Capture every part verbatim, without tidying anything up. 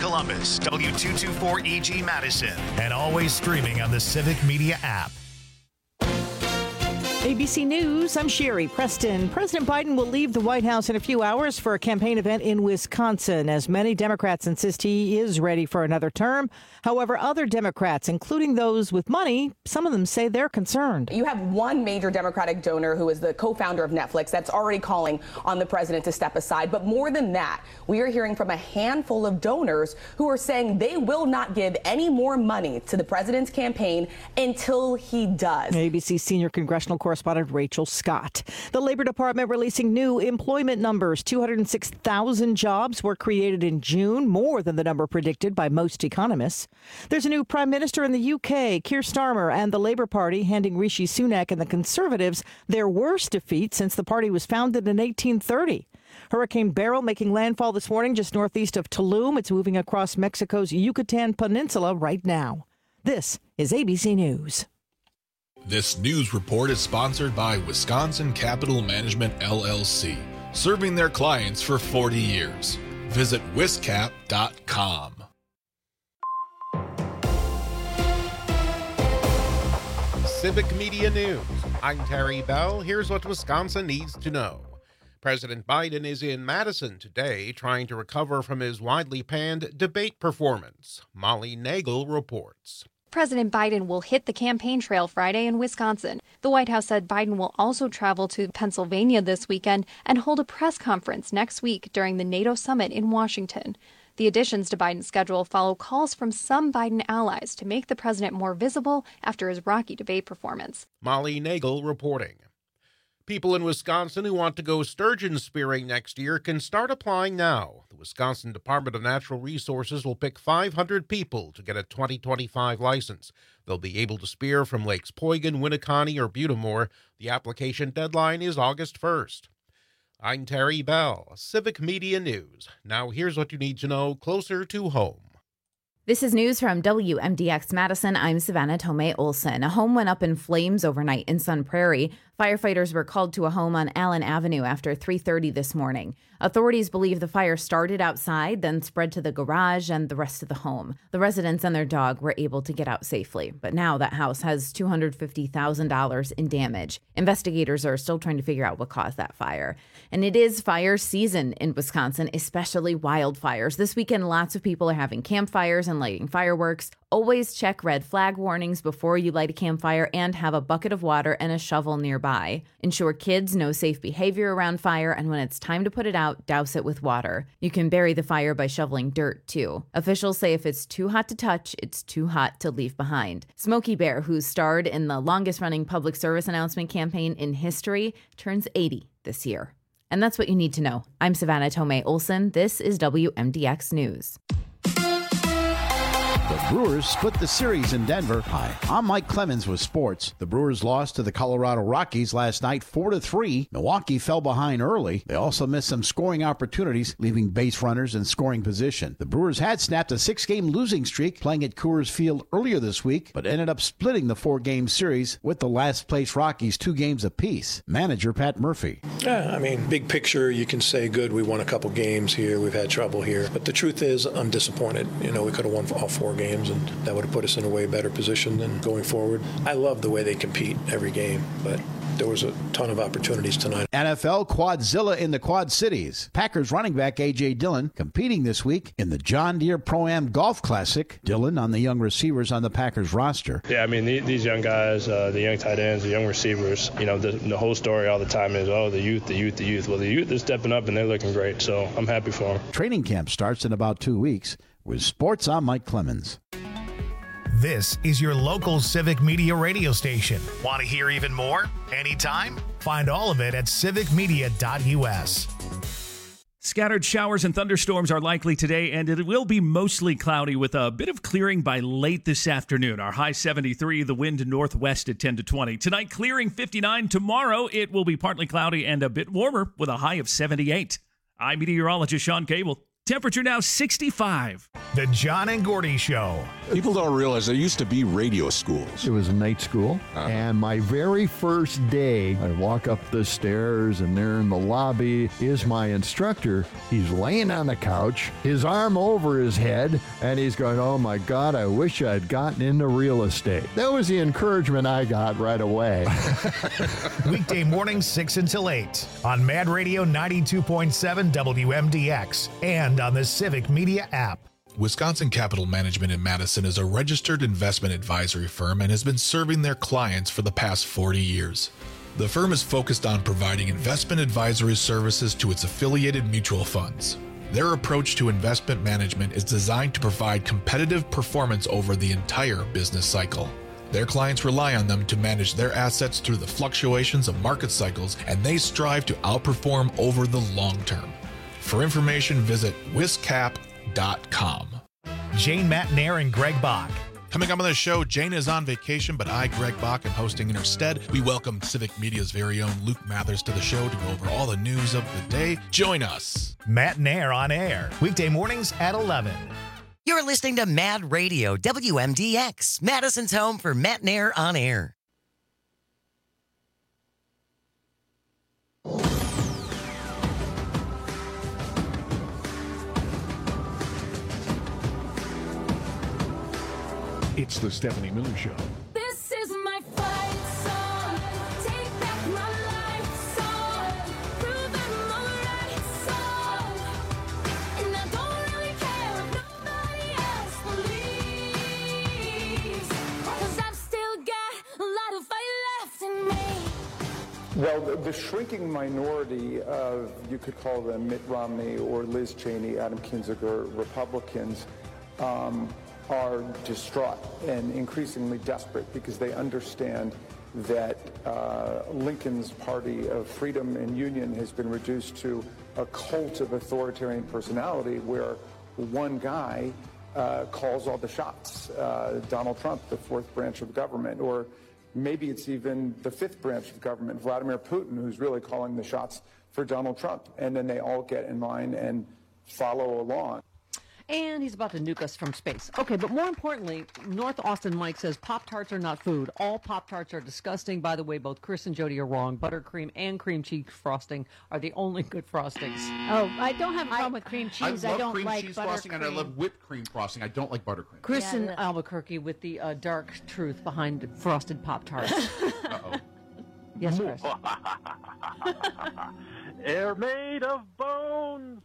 Columbus, W two twenty-four E G Madison, and always streaming on the Civic Media app. A B C News, I'm Sherry Preston. President Biden will leave the White House in a few hours for a campaign event in Wisconsin, as many Democrats insist he is ready for another term. However, other Democrats, including those with money, some of them say they're concerned. You have one major Democratic donor who is the co-founder of Netflix that's already calling on the president to step aside. But more than that, we are hearing from a handful of donors who are saying they will not give any more money to the president's campaign until he does. A B C senior congressional correspondent Rachel Scott. The Labor Department releasing new employment numbers. two hundred six thousand jobs were created in June, more than the number predicted by most economists. There's a new prime minister in the U K, Keir Starmer, and the Labour Party handing Rishi Sunak and the Conservatives their worst defeat since the party was founded in eighteen thirty. Hurricane Beryl making landfall this morning just northeast of Tulum. It's moving across Mexico's Yucatan Peninsula right now. This is A B C News. This news report is sponsored by Wisconsin Capital Management, L L C, serving their clients for forty years. Visit wiscap dot com. Civic Media News. I'm Terry Bell. Here's what Wisconsin needs to know. President Biden is in Madison today trying to recover from his widely panned debate performance. Molly Nagel reports. President Biden will hit the campaign trail Friday in Wisconsin. The White House said Biden will also travel to Pennsylvania this weekend and hold a press conference next week during the NATO summit in Washington. The additions to Biden's schedule follow calls from some Biden allies to make the president more visible after his rocky debate performance. Molly Nagel reporting. People in Wisconsin who want to go sturgeon spearing next year can start applying now. The Wisconsin Department of Natural Resources will pick five hundred people to get a twenty twenty-five license. They'll be able to spear from Lakes Poygan, Winneconne, or Butamore. The application deadline is August first. I'm Terry Bell, Civic Media News. Now here's what you need to know closer to home. This is news from W M D X Madison. I'm Savannah Tomei Olson. A home went up in flames overnight in Sun Prairie. Firefighters were called to a home on Allen Avenue after three thirty this morning. Authorities believe the fire started outside, then spread to the garage and the rest of the home. The residents and their dog were able to get out safely, but now that house has two hundred fifty thousand dollars in damage. Investigators are still trying to figure out what caused that fire. And it is fire season in Wisconsin, especially wildfires. This weekend, lots of people are having campfires and lighting fireworks. Always check red flag warnings before you light a campfire and have a bucket of water and a shovel nearby. Ensure kids know safe behavior around fire, and when it's time to put it out, douse it with water. You can bury the fire by shoveling dirt, too. Officials say if it's too hot to touch, it's too hot to leave behind. Smokey Bear, who starred in the longest-running public service announcement campaign in history, turns eighty this year. And that's what you need to know. I'm Savannah Tomei Olson. This is W M D X News. The Brewers split the series in Denver. Hi, I'm Mike Clemens with sports. The Brewers lost to the Colorado Rockies last night four to three. Milwaukee fell behind early. They also missed some scoring opportunities, leaving base runners in scoring position. The Brewers had snapped a six-game losing streak playing at Coors Field earlier this week, but ended up splitting the four-game series with the last-place Rockies two games apiece. Manager Pat Murphy. Yeah, I mean, big picture, you can say, good, we won a couple games here, we've had trouble here. But the truth is, I'm disappointed. You know, we could have won all four games. games, and that would have put us in a way better position than going forward. I love the way they compete every game, but there was a ton of opportunities tonight. N F L Quadzilla in the Quad Cities. Packers running back A J. Dillon competing this week in the John Deere Pro-Am Golf Classic. Dillon on the young receivers on the Packers roster. Yeah, I mean, the, these young guys, uh, the young tight ends, the young receivers, you know, the, the whole story all the time is, oh, the youth, the youth, the youth. Well, the youth is stepping up, and they're looking great, so I'm happy for them. Training camp starts in about two weeks. With sports, I'm Mike Clemens. This is your local Civic Media radio station. Want to hear even more? Anytime? Find all of it at civic media dot u s. Scattered showers and thunderstorms are likely today, and it will be mostly cloudy with a bit of clearing by late this afternoon. Our high seventy-three, the wind northwest at ten to twenty. Tonight, clearing fifty-nine. Tomorrow, it will be partly cloudy and a bit warmer with a high of seventy-eight. I'm meteorologist Sean Cable. Temperature now sixty-five. The John and Gordy Show. People don't realize there used to be radio schools. It was a night school, uh-huh. and my very first day, I walk up the stairs, and there in the lobby is my instructor. He's laying on the couch, his arm over his head, and he's going, oh my God, I wish I'd gotten into real estate. That was the encouragement I got right away. Weekday mornings, six until eight on Mad Radio ninety-two point seven W M D X and on the Civic Media app. Wisconsin Capital Management in Madison is a registered investment advisory firm and has been serving their clients for the past forty years. The firm is focused on providing investment advisory services to its affiliated mutual funds. Their approach to investment management is designed to provide competitive performance over the entire business cycle. Their clients rely on them to manage their assets through the fluctuations of market cycles, and they strive to outperform over the long term. For information, visit wiscap dot com. Jane Matnair and Greg Bach. Coming up on the show, Jane is on vacation, but I, Greg Bach, am hosting in her stead. We welcome Civic Media's very own Luke Mathers to the show to go over all the news of the day. Join us. Matnair on air, weekday mornings at eleven. You're listening to Mad Radio, W M D X, Madison's home for Matnair on air. It's the Stephanie Miller Show. This is my fight song. Take back my life song. Prove I'm alright song. And I don't really care if nobody else believes. Cause I've still got a lot of fight left in me. Well, the, the shrinking minority of, you could call them Mitt Romney or Liz Cheney, Adam Kinzinger, Republicans, um, are distraught and increasingly desperate because they understand that uh, Lincoln's party of freedom and union has been reduced to a cult of authoritarian personality where one guy uh, calls all the shots, uh, Donald Trump, the fourth branch of government, or maybe it's even the fifth branch of government, Vladimir Putin, who's really calling the shots for Donald Trump. And then they all get in line and follow along. And he's about to nuke us from space. Okay, but more importantly, North Austin Mike says Pop-Tarts are not food. All Pop-Tarts are disgusting. By the way, both Chris and Jody are wrong. Buttercream and cream cheese frosting are the only good frostings. Oh, I don't have a problem with cream cheese. I love I don't cream like cheese buttercream. frosting, and I love whipped cream frosting. I don't like buttercream. Chris Yeah, in yeah. Albuquerque with the uh, dark truth behind frosted Pop-Tarts. Uh-oh. Yes, Chris. They're made of bones.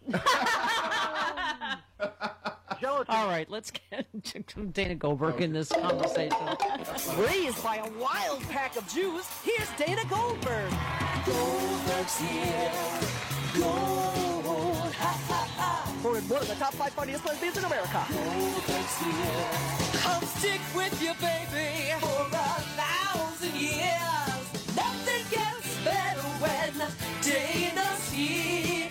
Gelatin. All right, let's get Dana Goldberg in this conversation. Raised by a wild pack of Jews, here's Dana Goldberg. Goldberg's here. Gold. Ha, ha, ha. For one of the top five funniest lesbians in America. Goldberg's here. Come stick with you, baby, for a thousand years. Nothing gets better when Dana's here.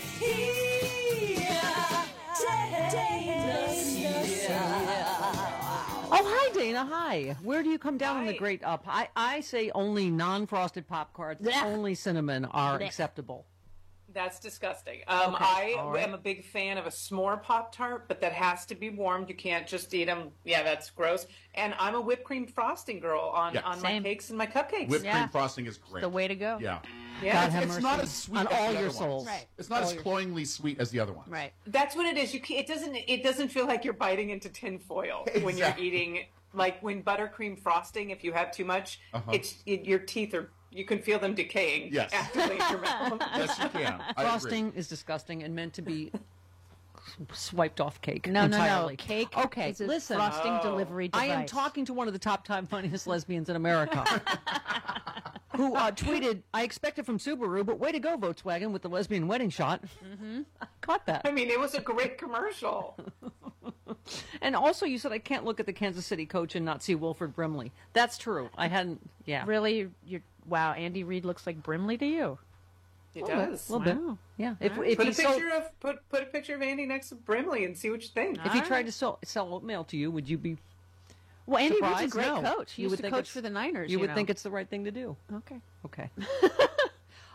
Dana's here. Oh, hi, Dana. Hi. Where do you come down on the great up? I, I say only non-frosted Pop-Tarts, only cinnamon are Blech. acceptable. That's disgusting. Um, Okay, I all right. am a big fan of a s'more Pop-Tart, but that has to be warmed. You can't just eat them. Yeah, that's gross. And I'm a whipped cream frosting girl on, Yeah. on Same. my cakes and my cupcakes. Whipped Yeah. cream frosting is great. The way to go. Yeah. Yeah. God It's, have it's mercy. not as sweet On as all the your other souls. ones. Right. It's not All as your- cloyingly sweet as the other ones. Right. That's what it is. You can't, it doesn't it doesn't feel like you're biting into tin foil when you're Exactly. eating, like when buttercream frosting. If you have too much, Uh-huh. it's it, your teeth are you can feel them decaying. Yes. After they leave your mouth. Yes, you can. I Frosting is disgusting and meant to be swiped off cake. No, no, no. entirely. Cake Okay, is a listen. frosting Oh. delivery device. I am talking to one of the top time funniest lesbians in America. Who uh, tweeted, I expect it from Subaru, but way to go, Volkswagen, with the lesbian wedding shot. Mm-hmm. I caught that. I mean, it was a great commercial. And also, you said I can't look at the Kansas City coach and not see Wilford Brimley. That's true. I hadn't, yeah. Really? You're, wow, Andy Reid looks like Brimley to you. It A little does. bit, a little Wow. bit. Yeah. If, If, if if, put he a picture sold, of put put a picture of Andy next to Brimley and see what you think. if he tried to sell, sell oatmeal to you, would you be Well, Andy Reid's a surprised? great No. coach. He You used would to think coach it's- for the Niners. You, You, would know. think it's the right thing to do. Okay. Okay.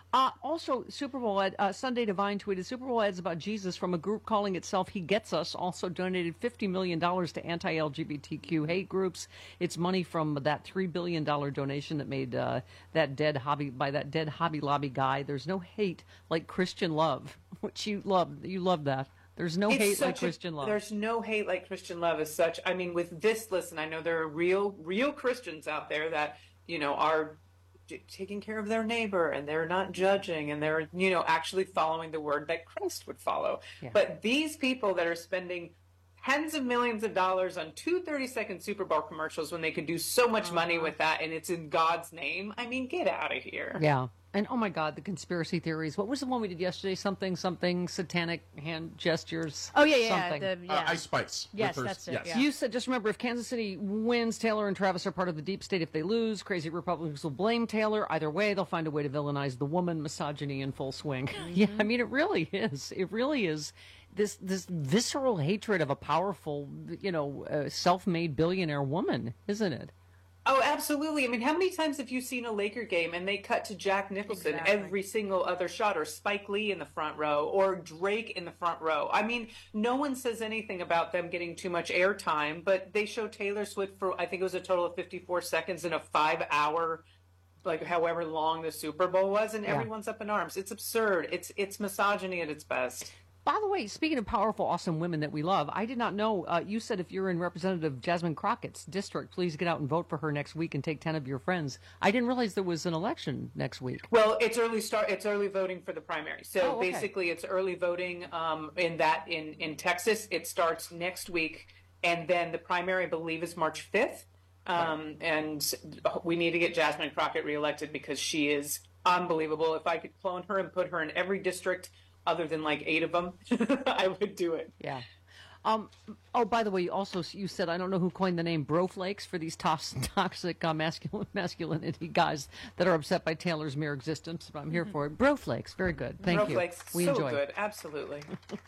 Uh, also, Super Bowl ad, uh, Sunday Divine tweeted, Super Bowl ads about Jesus from a group calling itself He Gets Us also donated fifty million dollars to anti-L G B T Q hate groups. It's money from that three billion dollars donation that made uh, that dead hobby by that dead Hobby Lobby guy. There's no hate like Christian love, which you love. You love that. There's no It's hate like such a- Christian love. There's no hate like Christian love as such. I mean, with this, listen, I know there are real, real Christians out there that, you know, are t- taking care of their neighbor and they're not judging and they're, you know, actually following the word that Christ would follow. Yeah. But these people that are spending tens of millions of dollars on two thirty-second Super Bowl commercials when they could do so much money with that and it's in God's name, I mean, get out of here. Yeah. And oh my God, the conspiracy theories. What was the one we did yesterday? Something, something, satanic hand gestures. Oh, yeah, yeah, Something. the- yeah. Uh, Ice Spice. Yes, With her- that's it, yes. yeah. You said, just remember, if Kansas City wins, Taylor and Travis are part of the deep state. If they lose, crazy Republicans will blame Taylor. Either way, they'll find a way to villainize the woman, misogyny in full swing. Yeah, I mean, it really is. It really is. This this visceral hatred of a powerful, you know, uh, self-made billionaire woman, isn't it? Oh, absolutely. I mean, how many times have you seen a Laker game and they cut to Jack Nicholson Exactly. every single other shot, or Spike Lee in the front row, or Drake in the front row? I mean, no one says anything about them getting too much airtime, but they show Taylor Swift for, I think it was a total of fifty-four seconds in a five hour, like however long the Super Bowl was, and Yeah. everyone's up in arms. It's absurd. It's, it's misogyny at its best. By the way, speaking of powerful, awesome women that we love, I did not know, uh, you said if you're in Representative Jasmine Crockett's district, please get out and vote for her next week and take ten of your friends. I didn't realize there was an election next week. Well, it's early start. It's early voting for the primary. So Oh, okay. basically, it's early voting. Um, in that in in Texas, it starts next week, and then the primary, I believe, is March fifth. Um, and we need to get Jasmine Crockett reelected because she is unbelievable. If I could clone her and put her in every district other than like eight of them, I would do it. Yeah. Um, oh, by the way, also you said, I don't know who coined the name broflakes for these tos- toxic uh, masculine masculinity guys that are upset by Taylor's mere existence, but I'm here for it. Broflakes, very good. Thank you. Broflakes, We so enjoy. good. Absolutely.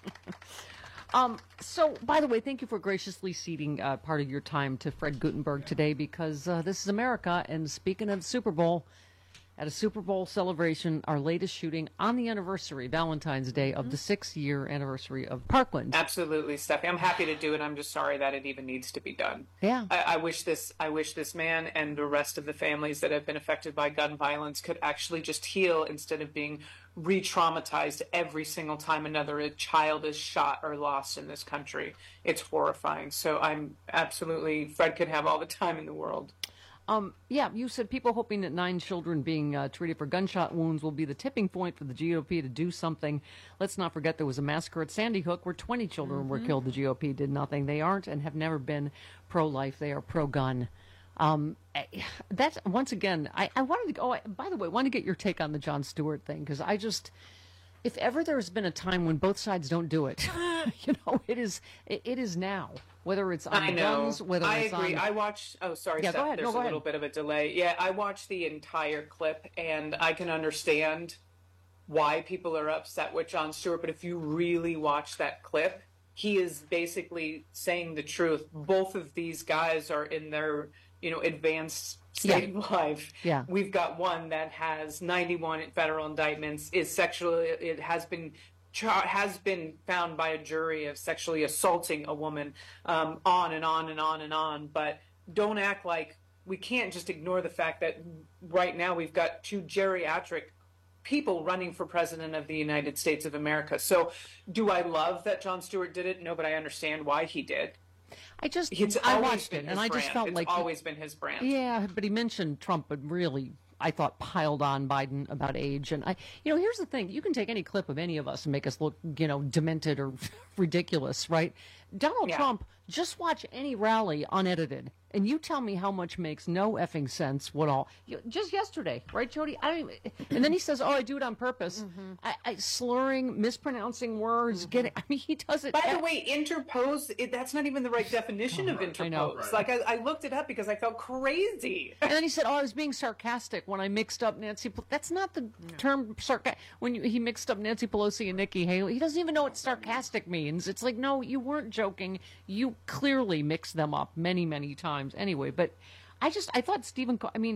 Um, so, by the way, thank you for graciously ceding uh, part of your time to Fred Gutenberg today, because uh, this is America. And speaking of the Super Bowl, at a Super Bowl celebration, our latest shooting on the anniversary, Valentine's Day, of the six-year anniversary of Parkland. Absolutely, Steffi. I'm happy to do it. I'm just sorry that it even needs to be done. Yeah. I, I wish this. I wish this man and the rest of the families that have been affected by gun violence could actually just heal instead of being re-traumatized every single time another child is shot or lost in this country. It's horrifying. So I'm absolutely. Fred could have all the time in the world. Um, yeah, you said people hoping that nine children being uh, treated for gunshot wounds will be the tipping point for the G O P to do something. Let's not forget there was a massacre at Sandy Hook where twenty children were Mhm. killed. The G O P did nothing. They aren't and have never been pro-life. They are pro-gun. Um, I- that's, once again, I, I wanted to go, oh, by the way, I wanted to get your take on the Jon Stewart thing, because I just, if ever there's been a time when both sides don't do it, you know, it is, it, it is now. Whether it's on I know. guns, whether I it's agree. on... I watched. Oh, sorry, Yeah, Steph. go ahead. There's No, go a ahead. little bit of a delay. Yeah, I watched the entire clip, and I can understand why people are upset with Jon Stewart. But if you really watch that clip, he is basically saying the truth. Both of these guys are in their, you know, advanced state Yeah. of life. Yeah. We've got one that has ninety-one federal indictments, is sexually, it has been char- has been found by a jury of sexually assaulting a woman, um, on and on and on and on. But don't act like we can't just ignore the fact that right now we've got two geriatric people running for president of the United States of America. So do I love that Jon Stewart did it? No, but I understand why he did. I just, It's I always watched been it, and his I just brand. felt It's like... always been his brand. Yeah, but he mentioned Trump, but really, I thought, piled on Biden about age. And, I, you know, here's the thing. You can take any clip of any of us and make us look, you know, demented or ridiculous, right? Donald Yeah. Trump, just watch any rally unedited, and you tell me how much makes no effing sense what all. You, just yesterday, right, Jody? I don't even, and then he says, oh, I do it on purpose. I, I, slurring, mispronouncing words, getting, I mean, he does it. By the way, interpose, it, that's not even the right definition of interpose. I know. Like, I, I looked it up because I felt crazy. And then he said, "Oh, I was being sarcastic when I mixed up Nancy." Pel-" That's not the term sarcastic. When you, he mixed up Nancy Pelosi and Nikki Haley, he doesn't even know what sarcastic means. It's like, no, you weren't joking. You clearly mixed them up many, many times. Anyway, but I just, I thought Stephen, Co- I mean,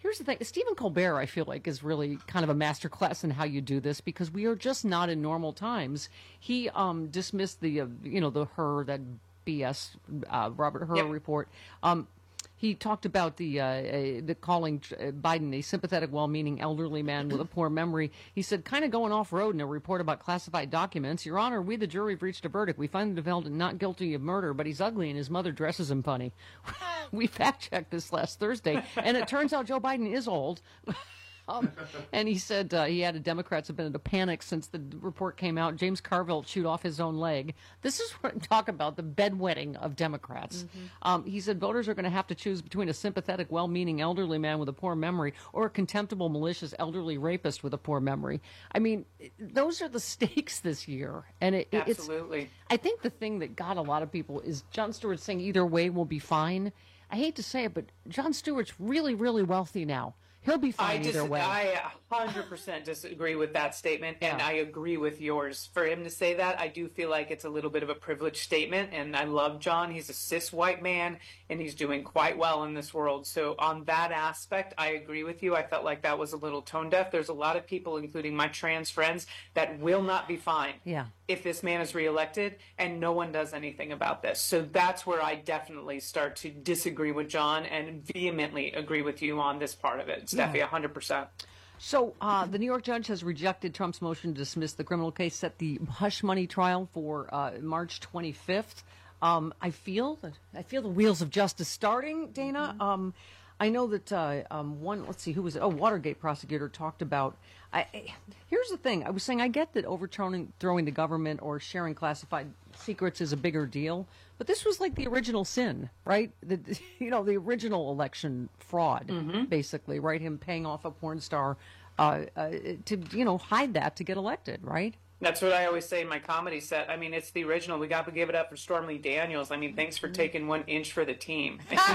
Here's the thing. Stephen Colbert, I feel like, is really kind of a masterclass in how you do this because we are just not in normal times. He um, dismissed the, uh, you know, the Hur, that B S uh, Robert Hur Yep. report. Um, he talked about the uh, uh, the calling uh, Biden a sympathetic, well-meaning elderly man with a poor memory. He said, kind of going off-road in a report about classified documents. Your Honor, we, the jury, have reached a verdict. We find the defendant not guilty of murder, but he's ugly and his mother dresses him funny. We fact-checked this last Thursday, and it turns out Joe Biden is old. Um, and he said uh, he added Democrats have been in a panic since the report came out. James Carville chewed off his own leg. This is what I'm talking about, the bedwetting of Democrats. Mm-hmm. Um, he said voters are going to have to choose between a sympathetic, well-meaning elderly man with a poor memory or a contemptible, malicious elderly rapist with a poor memory. I mean, those are the stakes this year. And it, it- Absolutely. It's, I think the thing that got a lot of people is Jon Stewart saying either way will be fine. I hate to say it, but Jon Stewart's really, really wealthy now. He'll be I fine dis- either way. I one hundred percent disagree with that statement, and Yeah. I agree with yours. For him to say that, I do feel like it's a little bit of a privileged statement, and I love John. He's a cis white man, and he's doing quite well in this world. So on that aspect, I agree with you. I felt like that was a little tone deaf. There's a lot of people, including my trans friends, that will not be fine Yeah. if this man is reelected, and no one does anything about this. So that's where I definitely start to disagree with John and vehemently agree with you on this part of it. Steffi, Yeah. one hundred percent. So uh, the New York judge has rejected Trump's motion to dismiss the criminal case, set the hush money trial for uh, March twenty-fifth. Um, I feel that I feel the wheels of justice starting, Dana. Um, I know that uh, um, one. Let's see, who was it? Oh, Watergate prosecutor talked about. I, I, here's the thing. I was saying I get that overturning, throwing the government or sharing classified secrets is a bigger deal, but this was like the original sin, right? The, you know, the original election fraud, basically, right? Him paying off a porn star uh, uh, to, you know, hide that to get elected, right? That's what I always say in my comedy set. I mean, it's the original. We got to give it up for Stormy Daniels. I mean, thanks for taking one inch for the team.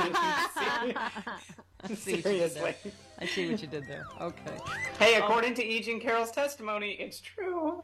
I see what you did there. Seriously. I see what you did there. Okay. Hey, according to E. Jean Carroll's testimony, it's true.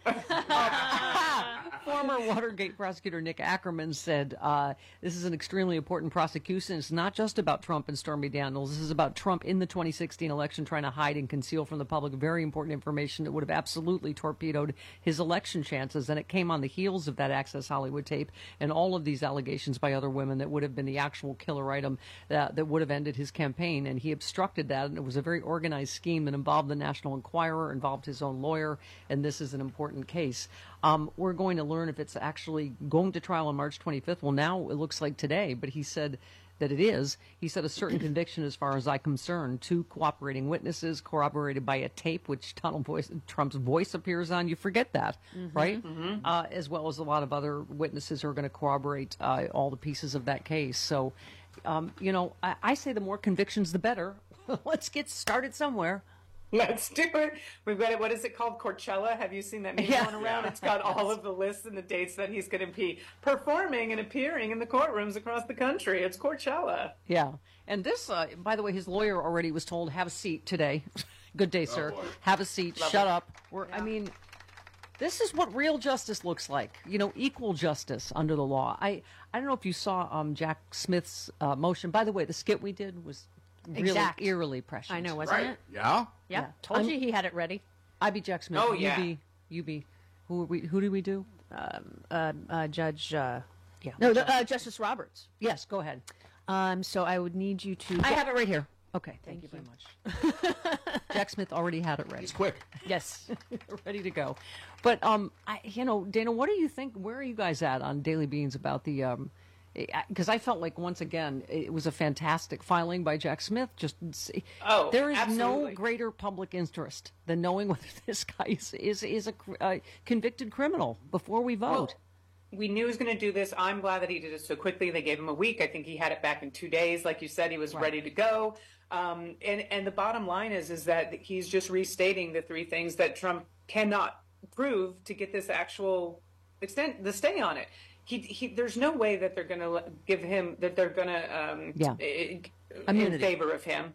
Former Watergate prosecutor Nick Ackerman said, uh, this is an extremely important prosecution. It's not just about Trump and Stormy Daniels. This is about Trump in the twenty sixteen election trying to hide and conceal from the public very important information that would have absolutely torpedoed his election chances. And it came on the heels of that Access Hollywood tape and all of these allegations by other women that would have been the actual killer item that, that would have ended his campaign. And he obstructed that, and it was a very organized scheme that involved the National Enquirer, involved his own lawyer, and this is an important case. Um, we're going to learn if it's actually going to trial on March twenty-fifth. Well, now it looks like today, but he said that it is. He said a certain conviction, as far as I'm concerned, two cooperating witnesses corroborated by a tape which Donald voice, Trump's voice appears on. You forget that, Mhm, right? mhm. Uh, as well as a lot of other witnesses who are going to corroborate uh, all the pieces of that case. So, um, you know, I, I say the more convictions, the better. Let's get started somewhere. Let's do it. We've got it. What is it called? Coachella. Have you seen that meme Yeah. going around? It's got all of the lists and the dates that he's going to be performing and appearing in the courtrooms across the country. It's Coachella. Yeah. And this, uh, by the way, his lawyer already was told, have a seat today. Good day, sir. Have a seat. Love Shut it. up. We're, I mean, this is what real justice looks like. You know, equal justice under the law. I, I don't know if you saw um, Jack Smith's uh, motion. By the way, the skit we did was really Exact. eerily prescient. I know, wasn't Right. it? Yeah? Yeah. Told I'm- you he had it ready. I be Jack Smith. Oh, you yeah. be, you be. Who, are we, who do we do? Um, uh, uh, Judge. Uh, Yeah. No, the, uh, Justice Roberts. Yes, go ahead. Um, so I would need you to. I get- have it right here. Okay, thank, Thank you very you. much. Jack Smith already had it ready. He's quick. Yes. Ready to go. But um, I, you know, Dana, what do you think? Where are you guys at on Daily Beans about the? Um, because I felt like once again it was a fantastic filing by Jack Smith. Just Oh, there is absolutely. no greater public interest than knowing whether this guy is is, is a cr- uh, convicted criminal before we vote. Well, we knew he was going to do this. I'm glad that he did it so quickly. They gave him a week. I think he had it back in two days. Like you said, he was Right. ready to go. Um, and, and the bottom line is, is that he's just restating the three things that Trump cannot prove to get this actual extent, the stay on it. He, he, there's no way that they're going to give him, that they're going to, um, Yeah. i- in Immunity. favor of him.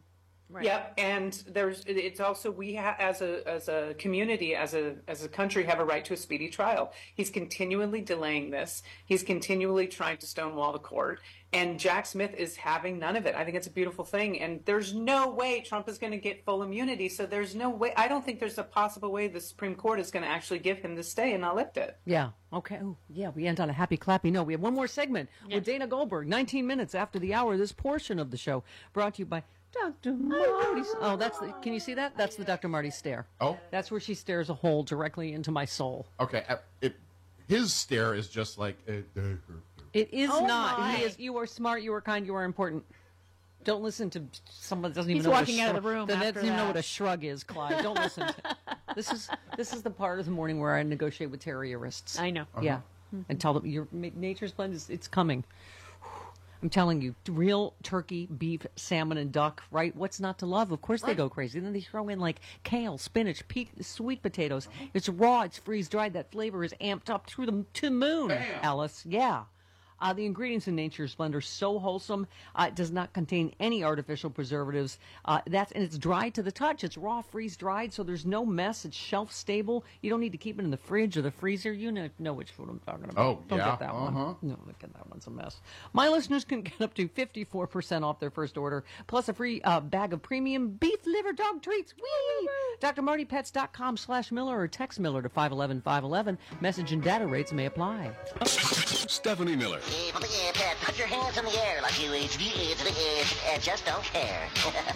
Right. Yep, and there's it's also we ha- as a as a community, as a as a country, have a right to a speedy trial. He's continually delaying this. He's continually trying to stonewall the court, and Jack Smith is having none of it. I think it's a beautiful thing, and there's no way Trump is going to get full immunity. So there's no way. I don't think there's a possible way the Supreme Court is going to actually give him the stay and not lift it. Yeah. Okay. Oh, yeah. We end on a happy clappy note. We have one more segment with Dana Goldberg. nineteen minutes after the hour. This portion of the show brought to you by Doctor Marty. Oh, that's the. Can you see that? That's the Doctor Marty stare. Oh, that's where she stares a hole directly into my soul. Okay. uh, It, his stare is just like. Uh, uh, It is Oh not. my. He is. You are smart. You are kind. You are important. Don't listen to someone that doesn't even He's know what a walking out of shrug- the room that after doesn't even know that. what a shrug is, Clyde. Don't listen. To, this is this is the part of the morning where I negotiate with terrorists. I know. Yeah, and tell them your nature's blend is it's coming. I'm telling you, real turkey, beef, salmon, and duck, right? What's not to love? Of course they go crazy. Then they throw in like kale, spinach, pe- sweet potatoes. It's raw, it's freeze-dried. That flavor is amped up through the to the moon, Alice. Yeah. Uh, the ingredients in Nature's Blend are so wholesome. Uh, it does not contain any artificial preservatives. Uh, that's and it's dried to the touch. It's raw, freeze-dried, so there's no mess. It's shelf-stable. You don't need to keep it in the fridge or the freezer. You know, know which food I'm talking about. Oh, don't yeah. get that Uh-huh. one. No, look at that one's a mess. My listeners can get up to fifty-four percent off their first order, plus a free uh, bag of premium beef liver dog treats. Whee! Dr Marty Pets dot com slash Miller or text Miller to five eleven five eleven. Message and data rates may apply. Stephanie Miller. Hey, put, the, uh, put your hands in the air like you uh, uh, uh, just don't care.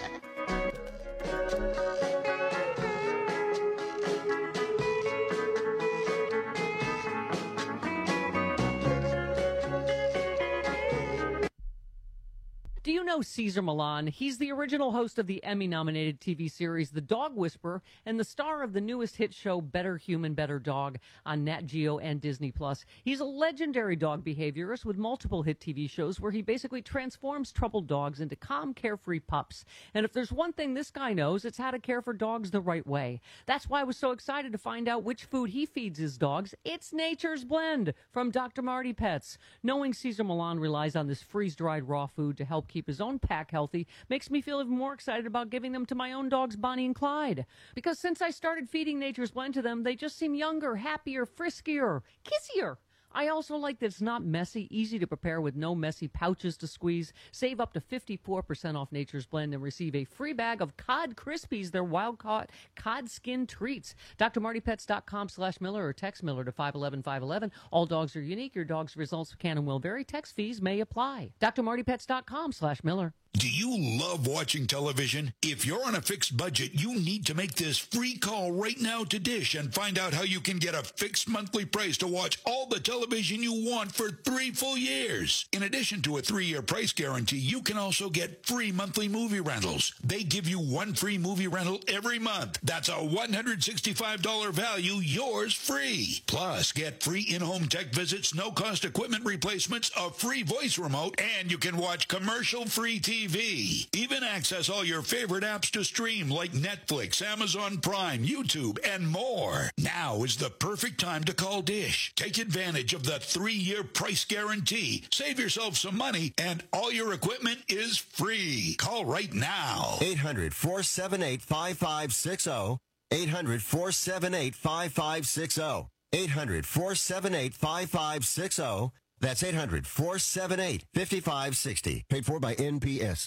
Do you know Cesar Millan? He's the original host of the Emmy-nominated T V series The Dog Whisperer and the star of the newest hit show Better Human, Better Dog on Nat Geo and Disney Plus. He's a legendary dog behaviorist with multiple hit T V shows where he basically transforms troubled dogs into calm, carefree pups. And if there's one thing this guy knows, it's how to care for dogs the right way. That's why I was so excited to find out which food he feeds his dogs. It's Nature's Blend from Doctor Marty Pets. Knowing Cesar Millan relies on this freeze-dried raw food to help keep his own pack healthy makes me feel even more excited about giving them to my own dogs, Bonnie and Clyde. Because since I started feeding Nature's Blend to them, they just seem younger, happier, friskier, kissier. I also like that it's not messy, easy to prepare with no messy pouches to squeeze. Save up to fifty-four percent off Nature's Blend and receive a free bag of Cod Krispies, their wild-caught cod skin treats. Dr Marty Pets dot com slash Miller or text Miller to five eleven five eleven. All dogs are unique. Your dog's results can and will vary. Text fees may apply. Dr Marty Pets dot com slash Miller. Do you love watching television? If you're on a fixed budget, you need to make this free call right now to Dish and find out how you can get a fixed monthly price to watch all the television you want for three full years. In addition to a three-year price guarantee, you can also get free monthly movie rentals. They give you one free movie rental every month. That's a one hundred sixty-five dollars value, yours free. Plus, get free in-home tech visits, no-cost equipment replacements, a free voice remote, and you can watch commercial-free T V. T V. Even access all your favorite apps to stream like Netflix, Amazon Prime, YouTube, and more. Now is the perfect time to call Dish. Take advantage of the three-year price guarantee. Save yourself some money, and all your equipment is free. Call right now. eight hundred, four seven eight, five five six zero. eight hundred, four seven eight, five five six zero. eight hundred, four seven eight, five five six zero. That's eight hundred, four seven eight, five five six zero. Paid for by N P S.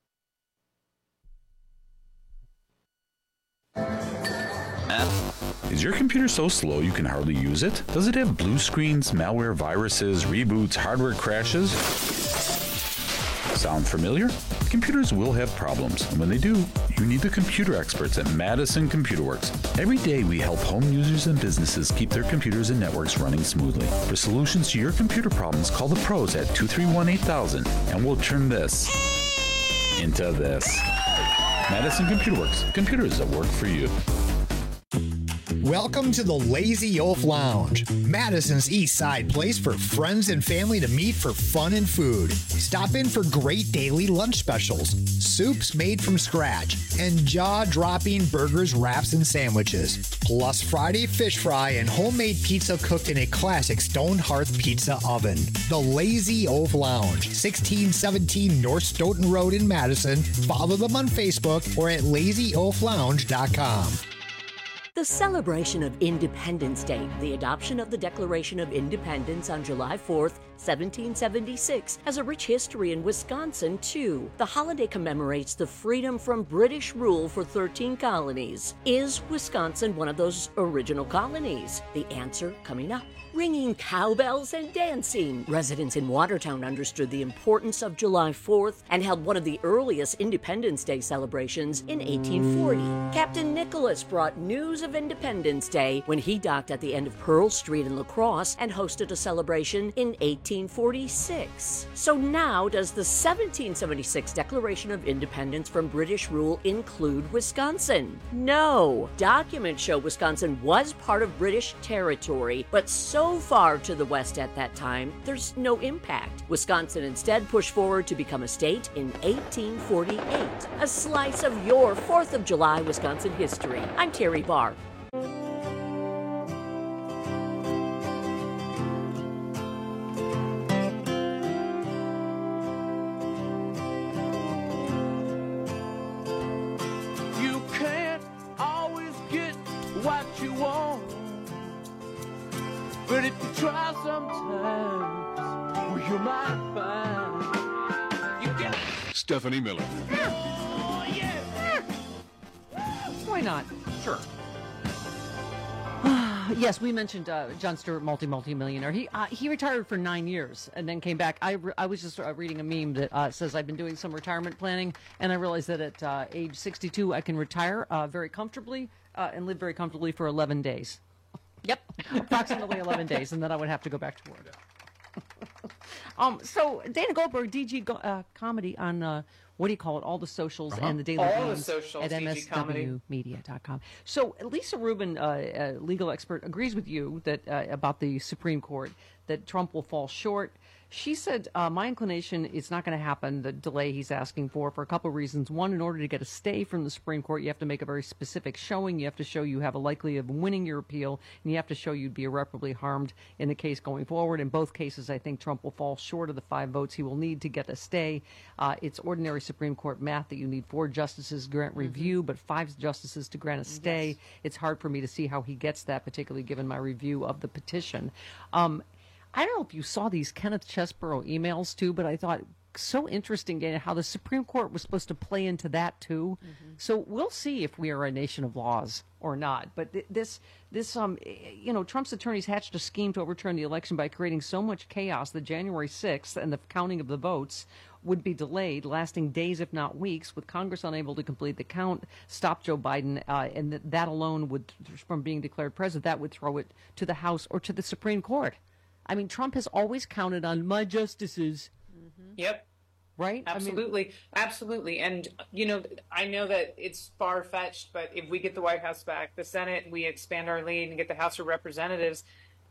Is your computer so slow you can hardly use it? Does it have blue screens, malware, viruses, reboots, hardware crashes? Sound familiar? Computers will have problems, and when they do, you need the computer experts at Madison Computer Works. Every day we help home users and businesses keep their computers and networks running smoothly. For solutions to your computer problems, call the pros at two three one, eight thousand, and we'll turn this into this. Madison Computer Works, computers that work for you. Welcome to the Lazy Oaf Lounge, Madison's East Side place for friends and family to meet for fun and food. Stop in for great daily lunch specials, soups made from scratch, and jaw-dropping burgers, wraps, and sandwiches. Plus Friday fish fry and homemade pizza cooked in a classic stone hearth pizza oven. The Lazy Oaf Lounge, sixteen seventeen North Stoughton Road in Madison. Follow them on Facebook or at lazy oaf lounge dot com. The celebration of Independence Day, the adoption of the Declaration of Independence on July fourth, seventeen seventy-six, has a rich history in Wisconsin, too. The holiday commemorates the freedom from British rule for thirteen colonies. Is Wisconsin one of those original colonies? The answer coming up. Ringing cowbells and dancing. Residents in Watertown understood the importance of July fourth and held one of the earliest Independence Day celebrations in eighteen forty. Captain Nicholas brought news of Independence Day when he docked at the end of Pearl Street in La Crosse and hosted a celebration in eighteen forty-six. So now, does the seventeen seventy-six Declaration of Independence from British rule include Wisconsin? No. Documents show Wisconsin was part of British territory, but so So far to the west at that time, there's no impact. Wisconsin instead pushed forward to become a state in eighteen forty-eight. A slice of your fourth of July Wisconsin history. I'm Terry Barr. You can't always get what you want, but if you try sometimes, well, you might find you get. Stephanie Miller. Oh, yeah. Why not? Sure. Yes, we mentioned uh, John Stewart, multi multi millionaire. He uh, he retired for nine years and then came back. I, re- I was just uh, reading a meme that uh, says I've been doing some retirement planning, and I realized that at uh, age sixty-two I can retire uh, very comfortably uh, and live very comfortably for eleven days. Yep, approximately eleven days, and then I would have to go back to work. um, so Dana Goldberg, D G Go- uh, Comedy on uh, what do you call it? All the socials Uh-huh. and the daily All the Beans socials, at D G M S Comedy. W media dot com. So Lisa Rubin, uh, a legal expert, agrees with you that uh, about the Supreme Court that Trump will fall short. She said, uh, my inclination, it's not going to happen, the delay he's asking for, for a couple of reasons. One, in order to get a stay from the Supreme Court, you have to make a very specific showing. You have to show you have a likelihood of winning your appeal, and you have to show you'd be irreparably harmed in the case going forward. In both cases, I think Trump will fall short of the five votes he will need to get a stay. Uh, it's ordinary Supreme Court math that you need four justices to grant review, but five justices to grant a stay. Yes. It's hard for me to see how he gets that, particularly given my review of the petition. Um, I don't know if you saw these Kenneth Chesborough emails too, but I thought so interesting, Dana, how the Supreme Court was supposed to play into that too. Mm-hmm. So we'll see if we are a nation of laws or not. But th- this, this, um, you know, Trump's attorneys hatched a scheme to overturn the election by creating so much chaos that January sixth and the counting of the votes would be delayed, lasting days, if not weeks, with Congress unable to complete the count, stop Joe Biden, uh, and th- that alone would, from being declared president, that would throw it to the House or to the Supreme Court. I mean, Trump has always counted on my justices. Yep. Right? Absolutely. Absolutely. And, you know, I know that it's far-fetched, but if we get the White House back, the Senate, we expand our lead and get the House of Representatives,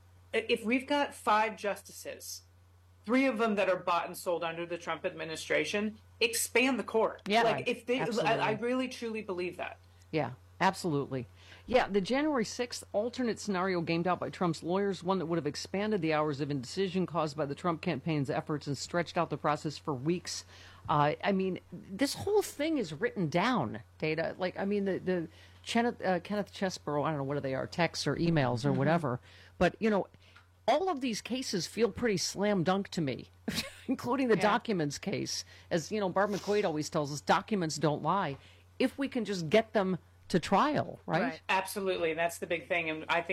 if we've got five justices, three of them that are bought and sold under the Trump administration, expand the court. Yeah, like right. if they, Absolutely. I, I really truly believe that. Yeah, absolutely. Yeah, the January sixth alternate scenario gamed out by Trump's lawyers, one that would have expanded the hours of indecision caused by the Trump campaign's efforts and stretched out the process for weeks. Uh, I mean, this whole thing is written down, Data. Like, I mean, the, the Kenneth, uh, Kenneth Chesborough, I don't know what they are, texts or emails or Mhm. whatever. But, you know, all of these cases feel pretty slam dunk to me, including the Yeah. documents case. As, you know, Barb McQuaid always tells us, documents don't lie. If we can just get them to trial, right? Absolutely. That's the big thing. And I think that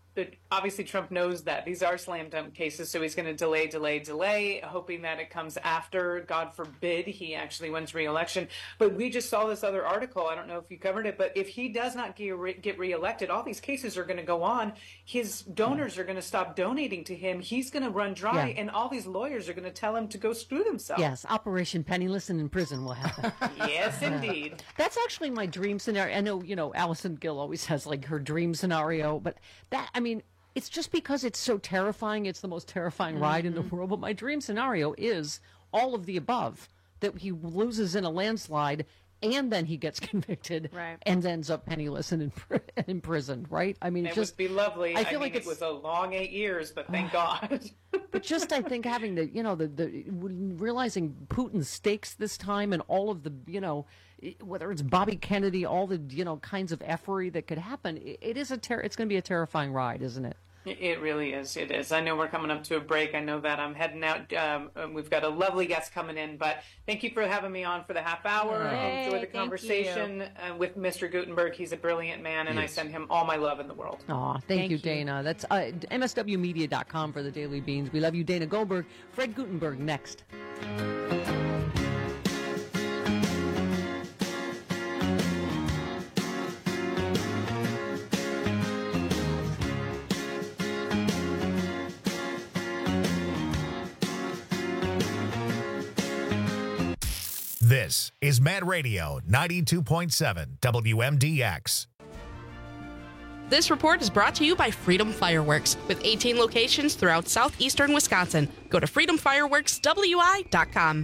But obviously, Trump knows that these are slam dunk cases, so he's going to delay, delay, delay, hoping that it comes after, God forbid, he actually wins re-election. But we just saw this other article. I don't know if you covered it, but if he does not get, re- get re-elected, all these cases are going to go on. His donors are going to stop donating to him. He's going to run dry, Yeah. and all these lawyers are going to tell him to go screw themselves. Yes, Operation Penniless and in prison will happen. Yes, indeed. That's actually my dream scenario. I know, you know, Allison Gill always has like her dream scenario, but that, I mean, it's just because it's so terrifying. It's the most terrifying ride in the world. But my dream scenario is all of the above, that he loses in a landslide and then he gets convicted Right. and ends up penniless and in, pr- and in prison, right? I mean, It just would be lovely. I I, feel mean, like it was a long eight years, but thank God. But just, I think, having the, you know, the, the realizing Putin's stakes this time and all of the, you know, whether it's Bobby Kennedy, all the, you know, kinds of effery that could happen, it, it is a ter- it's going to be a terrifying ride, isn't it? It really is. It is. I know we're coming up to a break. I know that I'm heading out. Um, and we've got a lovely guest coming in, but thank you for having me on for the half hour. Hey, Enjoy the thank conversation uh, with Mister Gutenberg. He's a brilliant man, and I Yes. send him all my love in the world. Aw, thank, you, Dana. That's uh, M S W media dot com for the Daily Beans. We love you, Dana Goldberg. Fred Gutenberg next. This is Mad Radio ninety-two point seven W M D X. This report is brought to you by Freedom Fireworks, with eighteen locations throughout southeastern Wisconsin. Go to freedom fireworks w i dot com.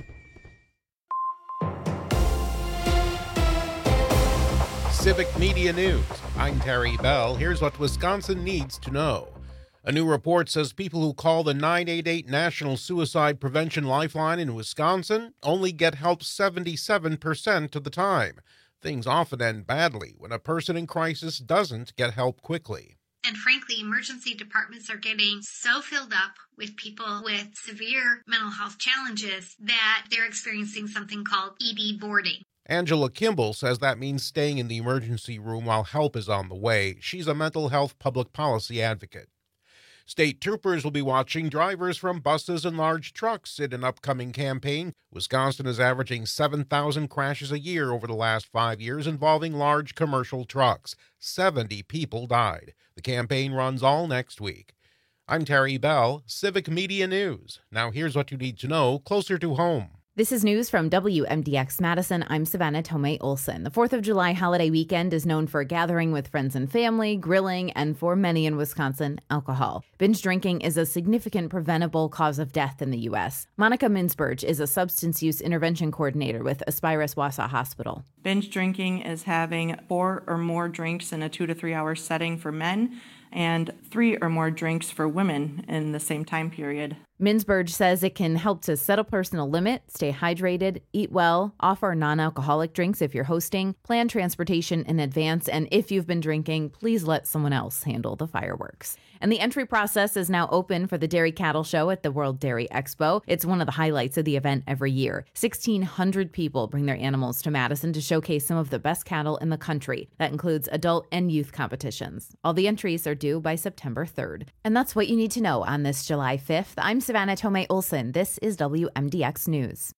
Civic Media News. I'm Terry Bell. Here's what Wisconsin needs to know. A new report says people who call the nine eight eight National Suicide Prevention Lifeline in Wisconsin only get help seventy-seven percent of the time. Things often end badly when a person in crisis doesn't get help quickly. And frankly, emergency departments are getting so filled up with people with severe mental health challenges that they're experiencing something called E D boarding. Angela Kimball says that means staying in the emergency room while help is on the way. She's a mental health public policy advocate. State troopers will be watching drivers from buses and large trucks in an upcoming campaign. Wisconsin is averaging seven thousand crashes a year over the last five years involving large commercial trucks. seventy people died. The campaign runs all next week. I'm Terry Bell, Civic Media News. Now here's what you need to know closer to home. This is news from W M D X Madison. I'm Savannah Tomei Olson. The fourth of July holiday weekend is known for gathering with friends and family, grilling, and for many in Wisconsin, alcohol. Binge drinking is a significant preventable cause of death in the U S. Monica Minsberg is a substance use intervention coordinator with Aspirus Wausau Hospital. Binge drinking is having four or more drinks in a two to three hour setting for men and three or more drinks for women in the same time period. Minsberg says it can help to set a personal limit, stay hydrated, eat well, offer non-alcoholic drinks if you're hosting, plan transportation in advance, and if you've been drinking, please let someone else handle the fireworks. And the entry process is now open for the Dairy Cattle Show at the World Dairy Expo. It's one of the highlights of the event every year. sixteen hundred people bring their animals to Madison to showcase some of the best cattle in the country. That includes adult and youth competitions. All the entries are due by September third. And that's what you need to know on this July fifth. I'm Savannah Tomei Olson. This is W M D X News.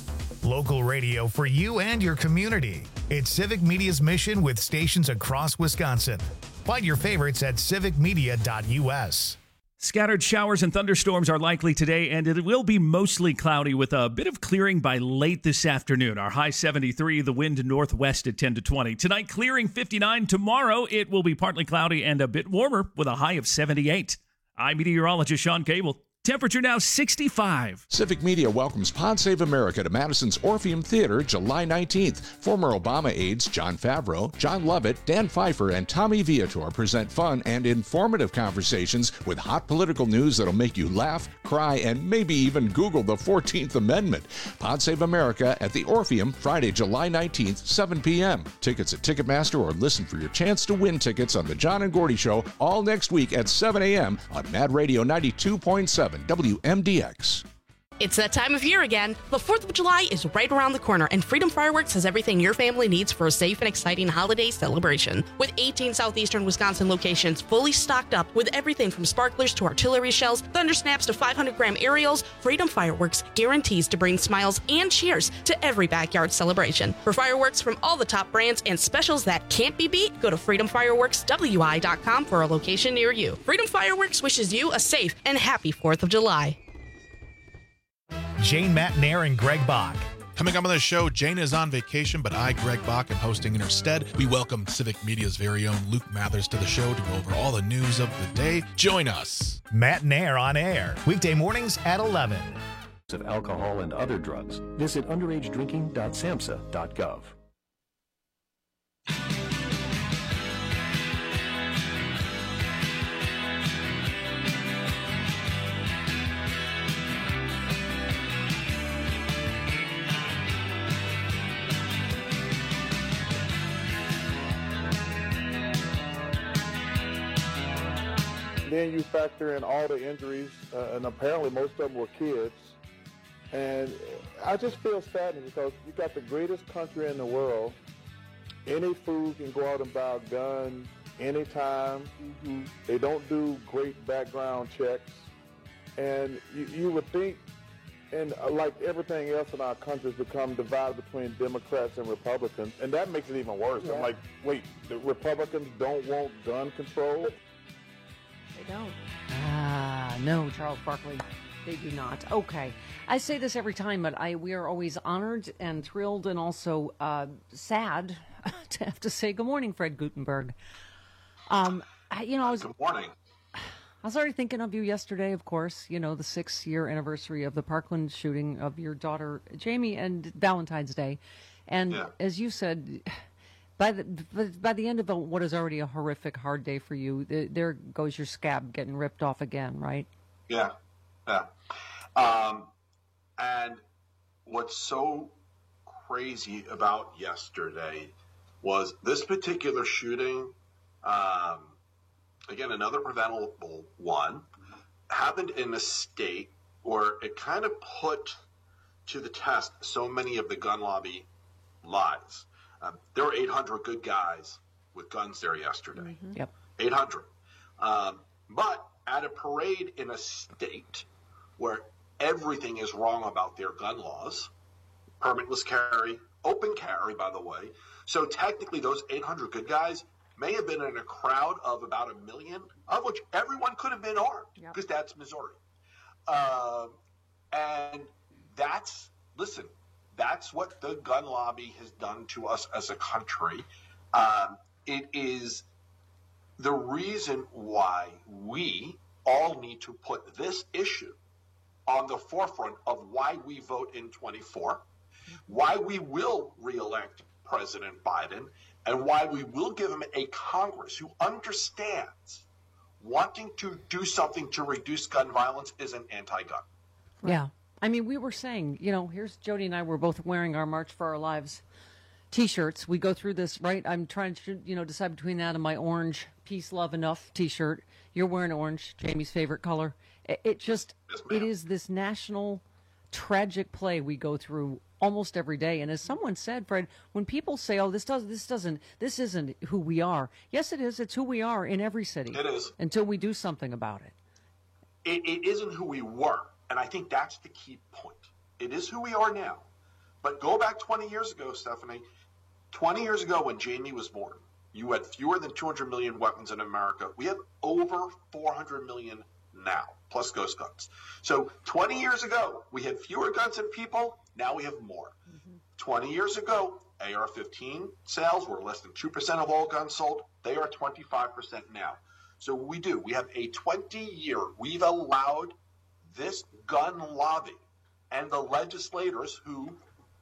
Local radio for you and your community. It's Civic Media's mission with stations across Wisconsin. Find your favorites at civic media dot u s. Scattered showers and thunderstorms are likely today, and it will be mostly cloudy with a bit of clearing by late this afternoon. Our high seventy-three, the wind northwest at ten to twenty. Tonight, clearing fifty-nine. Tomorrow, it will be partly cloudy and a bit warmer with a high of seventy-eight. I'm meteorologist Sean Cable. Temperature now sixty-five. Civic Media welcomes Pod Save America to Madison's Orpheum Theater July nineteenth. Former Obama aides John Favreau, John Lovett, Dan Pfeiffer, and Tommy Viator present fun and informative conversations with hot political news that'll make you laugh, cry, and maybe even Google the fourteenth Amendment. Pod Save America at the Orpheum, Friday, July nineteenth, seven p.m. Tickets at Ticketmaster or listen for your chance to win tickets on The John and Gordy Show all next week at seven a.m. on Mad Radio ninety-two point seven W M D X. It's that time of year again. The fourth of July is right around the corner, and Freedom Fireworks has everything your family needs for a safe and exciting holiday celebration. With eighteen southeastern Wisconsin locations fully stocked up with everything from sparklers to artillery shells, thunder snaps to five hundred gram aerials, Freedom Fireworks guarantees to bring smiles and cheers to every backyard celebration. For fireworks from all the top brands and specials that can't be beat, go to freedom fireworks w i dot com for a location near you. Freedom Fireworks wishes you a safe and happy fourth of July. Jane Matnair and Greg Bach. Coming up on the show, Jane is on vacation, but I, Greg Bach, am hosting in her stead. We welcome Civic Media's very own Luke Mathers to the show to go over all the news of the day. Join us. Matnair on air, weekday mornings at eleven. Of alcohol and other drugs. Visit underage drinking dot samhsa dot gov. Then you factor in all the injuries, uh, and apparently most of them were kids. And I just feel saddened because you got the greatest country in the world. Any fool can go out and buy a gun anytime. Mm-hmm. They don't do great background checks. And you, you would think, and uh, like everything else in our country, has become divided between Democrats and Republicans. And that makes it even worse. Yeah. I'm like, wait, the Republicans don't want gun control? They don't. Ah, no, Charles Barkley. They do not. Okay. I say this every time, but I we are always honored and thrilled and also uh, sad to have to say good morning, Fred Gutenberg. Um, I, you know, I was, good morning. I was already thinking of you yesterday, of course, you know, the six-year anniversary of the Parkland shooting of your daughter, Jamie, and Valentine's Day. And yeah. as you said, by the by the end of a, what is already a horrific, hard day for you, there goes your scab getting ripped off again, right? Yeah, yeah. Um, and what's so crazy about yesterday was this particular shooting, um, again, another preventable one, happened in a state where it kind of put to the test so many of the gun lobby lies. Um, there were eight hundred good guys with guns there yesterday. Mm-hmm. Yep. eight hundred. Um, but at a parade in a state where everything is wrong about their gun laws, permitless carry, open carry, by the way. So technically those eight hundred good guys may have been in a crowd of about a million, of which everyone could have been armed, because yep. that's Missouri. Uh, and that's, listen, that's what the gun lobby has done to us as a country. Um, it is the reason why we all need to put this issue on the forefront of why we vote in twenty-four, why we will reelect President Biden, and why we will give him a Congress who understands wanting to do something to reduce gun violence isn't anti-gun. Yeah. I mean, we were saying, you know, here's Jody and I were both wearing our March for Our Lives T-shirts. We go through this, right? I'm trying to, you know, decide between that and my orange Peace, Love, Enough T-shirt. You're wearing orange, Jamie's favorite color. It, it just, yes, it is this national tragic play we go through almost every day. And as someone said, Fred, when people say, oh, this does, this doesn't, this isn't who we are. Yes, it is. It's who we are in every city. It is. Until we do something about it. It, it isn't who we were. And I think that's the key point. It is who we are now. But go back twenty years ago, Stephanie. twenty years ago when Jamie was born, you had fewer than two hundred million weapons in America. We have over four hundred million now, plus ghost guns. So twenty years ago, we had fewer guns than people. Now we have more. Mm-hmm. twenty years ago, A R fifteen sales were less than two percent of all guns sold. They are twenty-five percent now. So we do. We have a twenty-year, we've allowed this gun lobby and the legislators who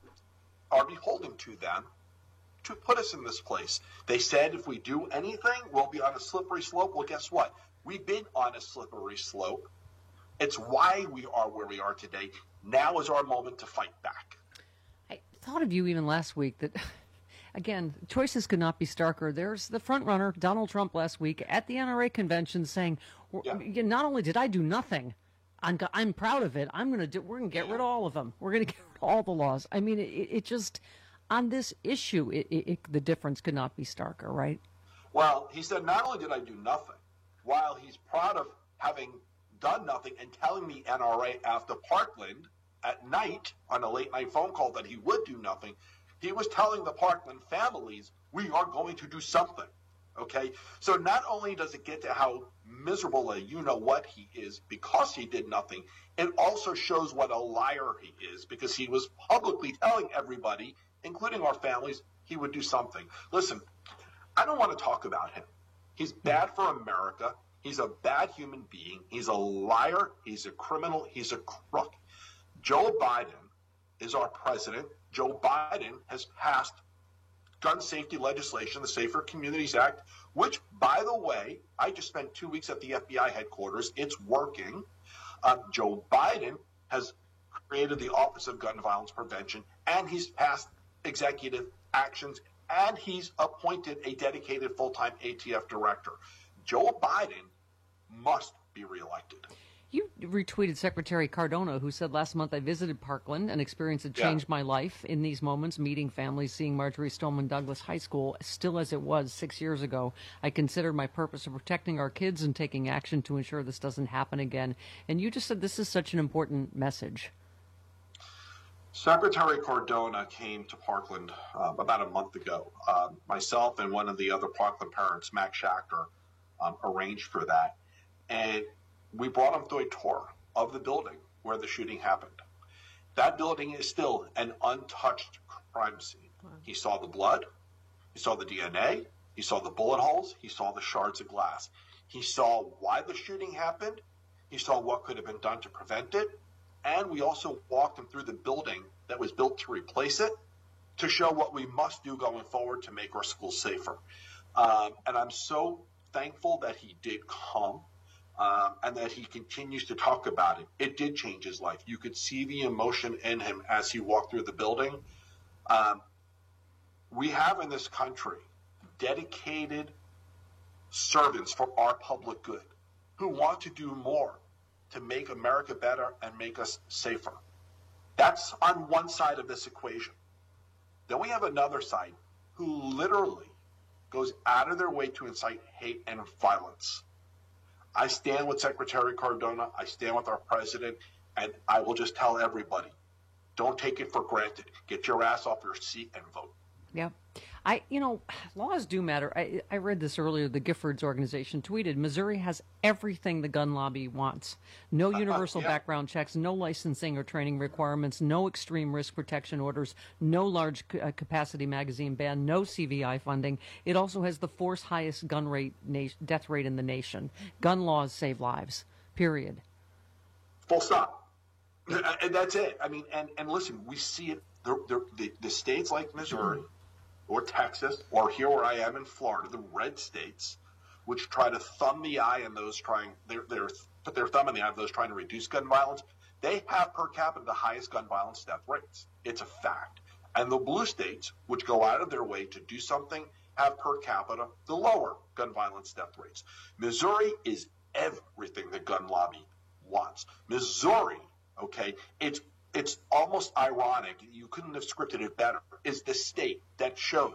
are beholden to them to put us in this place. They said if we do anything, we'll be on a slippery slope. Well, guess what? We've been on a slippery slope. It's why we are where we are today. Now is our moment to fight back. I thought of you even last week that, again, choices could not be starker. There's the front runner, Donald Trump, last week at the N R A convention saying, yeah. not only did I do nothing, I'm, I'm proud of it. I'm going to do, we're going to get rid of all of them. We're going to get rid of all the laws. I mean, it, it just, on this issue, it, it, it, the difference could not be starker, right? Well, he said, not only did I do nothing, while he's proud of having done nothing and telling the N R A after Parkland at night on a late night phone call that he would do nothing, he was telling the Parkland families, we are going to do something. Okay, so not only does it get to how miserable a you-know-what he is because he did nothing, it also shows what a liar he is because he was publicly telling everybody, including our families, he would do something. Listen, I don't want to talk about him. He's bad for America. He's a bad human being. He's a liar. He's a criminal. He's a crook. Joe Biden is our president. Joe Biden has passed gun safety legislation, the Safer Communities Act, which, by the way, I just spent two weeks at the F B I headquarters. It's working. Uh, Joe Biden has created the Office of Gun Violence Prevention, and he's passed executive actions, and he's appointed a dedicated full-time A T F director. Joe Biden must be reelected. You retweeted Secretary Cardona, who said last month, I visited Parkland, an experience that changed yeah. my life in these moments, meeting families, seeing Marjorie Stoneman Douglas High School, still as it was six years ago. I considered my purpose of protecting our kids and taking action to ensure this doesn't happen again. And you just said this is such an important message. Secretary Cardona came to Parkland uh, about a month ago. Uh, myself and one of the other Parkland parents, Max Schachter, um, arranged for that. And we brought him through a tour of the building where the shooting happened. That building is still an untouched crime scene. Wow. He saw the blood. He saw the D N A. He saw the bullet holes. He saw the shards of glass. He saw why the shooting happened. He saw what could have been done to prevent it. And we also walked him through the building that was built to replace it to show what we must do going forward to make our schools safer. Um, and I'm so thankful that he did come. Um, and that he continues to talk about it. It did change his life. You could see the emotion in him as he walked through the building. Um, we have in this country dedicated servants for our public good who want to do more to make America better and make us safer. That's on one side of this equation. Then we have another side who literally goes out of their way to incite hate and violence. I stand with Secretary Cardona. I stand with our president, and I will just tell everybody, don't take it for granted. Get your ass off your seat and vote. Yeah. I, you know, laws do matter. I, I read this earlier. The Giffords organization tweeted, Missouri has everything the gun lobby wants. No universal uh, yeah. background checks, no licensing or training requirements, no extreme risk protection orders, no large uh, capacity magazine ban, no C V I funding. It also has the fourth highest gun rate, na- death rate in the nation. Gun laws save lives, period. Full stop. And that's it. I mean, and, and listen, we see it. The, the, the, the states like Missouri, or Texas, or here where I am in Florida, the red states, which try to thumb the eye in those trying, they're, they're, put their thumb in the eye of those trying to reduce gun violence, they have per capita the highest gun violence death rates. It's a fact. And the blue states, which go out of their way to do something, have per capita the lower gun violence death rates. Missouri is everything the gun lobby wants. Missouri, okay, it's It's almost ironic, you couldn't have scripted it better, is the state that showed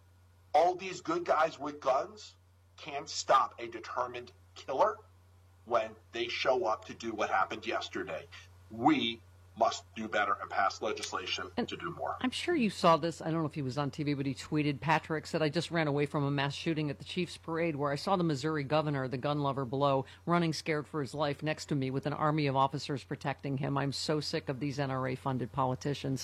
all these good guys with guns can't stop a determined killer when they show up to do what happened yesterday. We must do better and pass legislation and to do more. I'm sure you saw this. I don't know if he was on T V, but he tweeted, Patrick said, I just ran away from a mass shooting at the Chiefs Parade where I saw the Missouri governor, the gun lover below, running scared for his life next to me with an army of officers protecting him. I'm so sick of these N R A-funded politicians.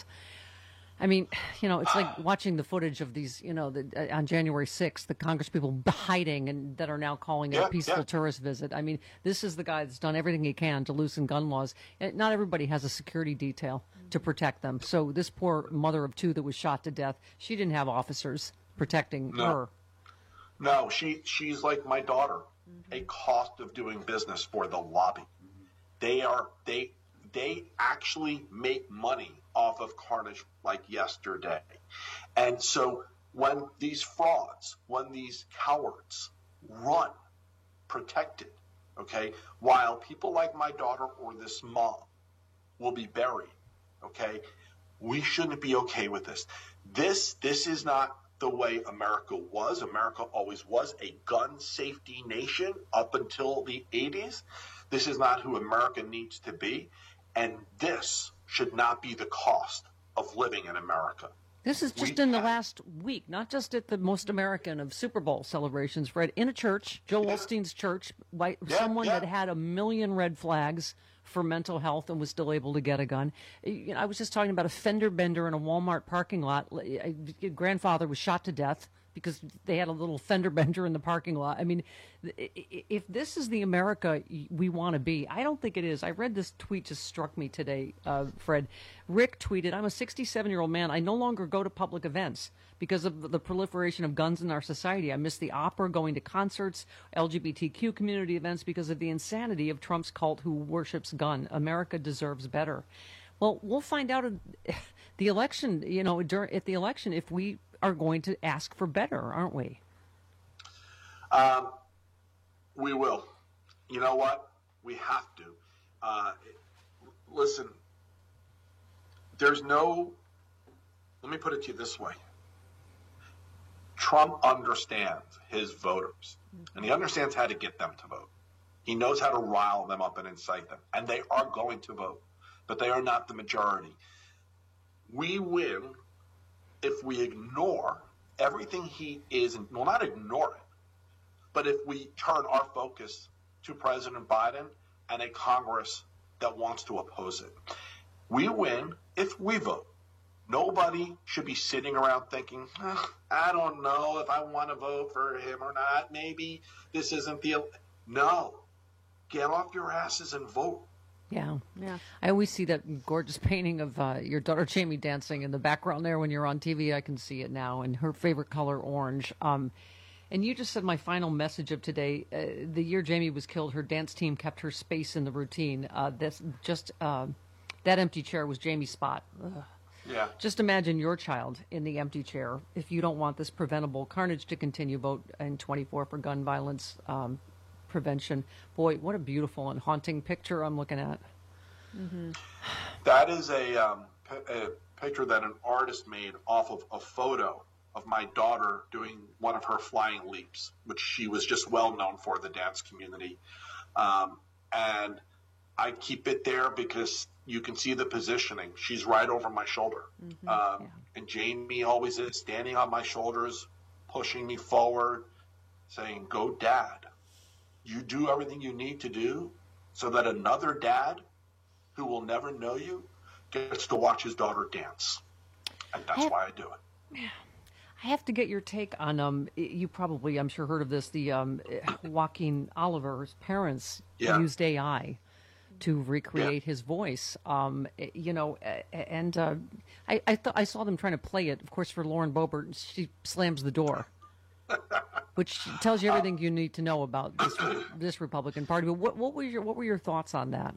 I mean, you know, it's like watching the footage of these, you know, the, uh, on January sixth, the congresspeople hiding and that are now calling it yeah, a peaceful yeah. tourist visit. I mean, this is the guy that's done everything he can to loosen gun laws. And not everybody has a security detail to protect them. So this poor mother of two that was shot to death, she didn't have officers protecting no. her. No, she she's like my daughter, mm-hmm. a cost of doing business for the lobby. Mm-hmm. They are they they actually make money off of carnage like yesterday. And so when these frauds, when these cowards run protected okay? While people like my daughter or this mom will be buried, okay? We shouldn't be okay with this. This, this is not the way America was. America always was a gun safety nation up until the eighties. This is not who America needs to be. And this should not be the cost of living in America. This is just We in the have- last week, not just at the most American of Super Bowl celebrations, Fred. In a church, Joel Osteen's church, white, Yeah, someone yeah. that had a million red flags for mental health and was still able to get a gun. You know, I was just talking about a fender bender in a Walmart parking lot. A grandfather was shot to death because they had a little fender bender in the parking lot. I mean, i- i- if this is the America we want to be, I don't think it is. I read this tweet, just struck me today, uh, Fred. Rick tweeted, I'm a sixty-seven-year-old man. I no longer go to public events because of the proliferation of guns in our society. I miss the opera, going to concerts, L G B T Q community events because of the insanity of Trump's cult who worships gun. America deserves better. Well, we'll find out at the election, you know, during, at the election if we are going to ask for better, aren't we? Um, we will. You know what? We have to. Uh, listen, there's no, let me put it to you this way. Trump understands his voters, and he understands how to get them to vote. He knows how to rile them up and incite them, and they are going to vote, but they are not the majority. We win if we ignore everything he is, well, not ignore it, but if we turn our focus to President Biden and a Congress that wants to oppose it. We win if we vote. Nobody should be sitting around thinking, oh, I don't know if I want to vote for him or not. Maybe this isn't the... No. Get off your asses and vote. Yeah, yeah. I always see that gorgeous painting of uh, your daughter Jamie dancing in the background there when you're on T V. I can see it now, and her favorite color, orange. Um, and you just said my final message of today. Uh, the year Jamie was killed, her dance team kept her space in the routine. Uh, that's just uh, that empty chair was Jamie's spot. Ugh. Yeah. Just imagine your child in the empty chair. If you don't want this preventable carnage to continue, vote in twenty-four for gun violence um, prevention. Boy, what a beautiful and haunting picture I'm looking at. Mm-hmm. That is a, um, p- a picture that an artist made off of a photo of my daughter doing one of her flying leaps, which she was just well known for, the dance community. Um, and I keep it there because you can see the positioning. She's right over my shoulder. Mm-hmm. Um, yeah. And Jamie always is standing on my shoulders, pushing me forward, saying, go, Dad. You do everything you need to do so that another dad who will never know you gets to watch his daughter dance. And that's I, why I do it. I have to get your take on, um, you probably, I'm sure, heard of this, the um, Joaquin Oliver's parents Yeah. used A I to recreate Yeah. his voice. Um, you know, and uh, I I, th- I saw them trying to play it, of course, for Lauren Boebert. She slams the door. Which tells you everything you need to know about this this Republican Party. But what what were your what were your thoughts on that?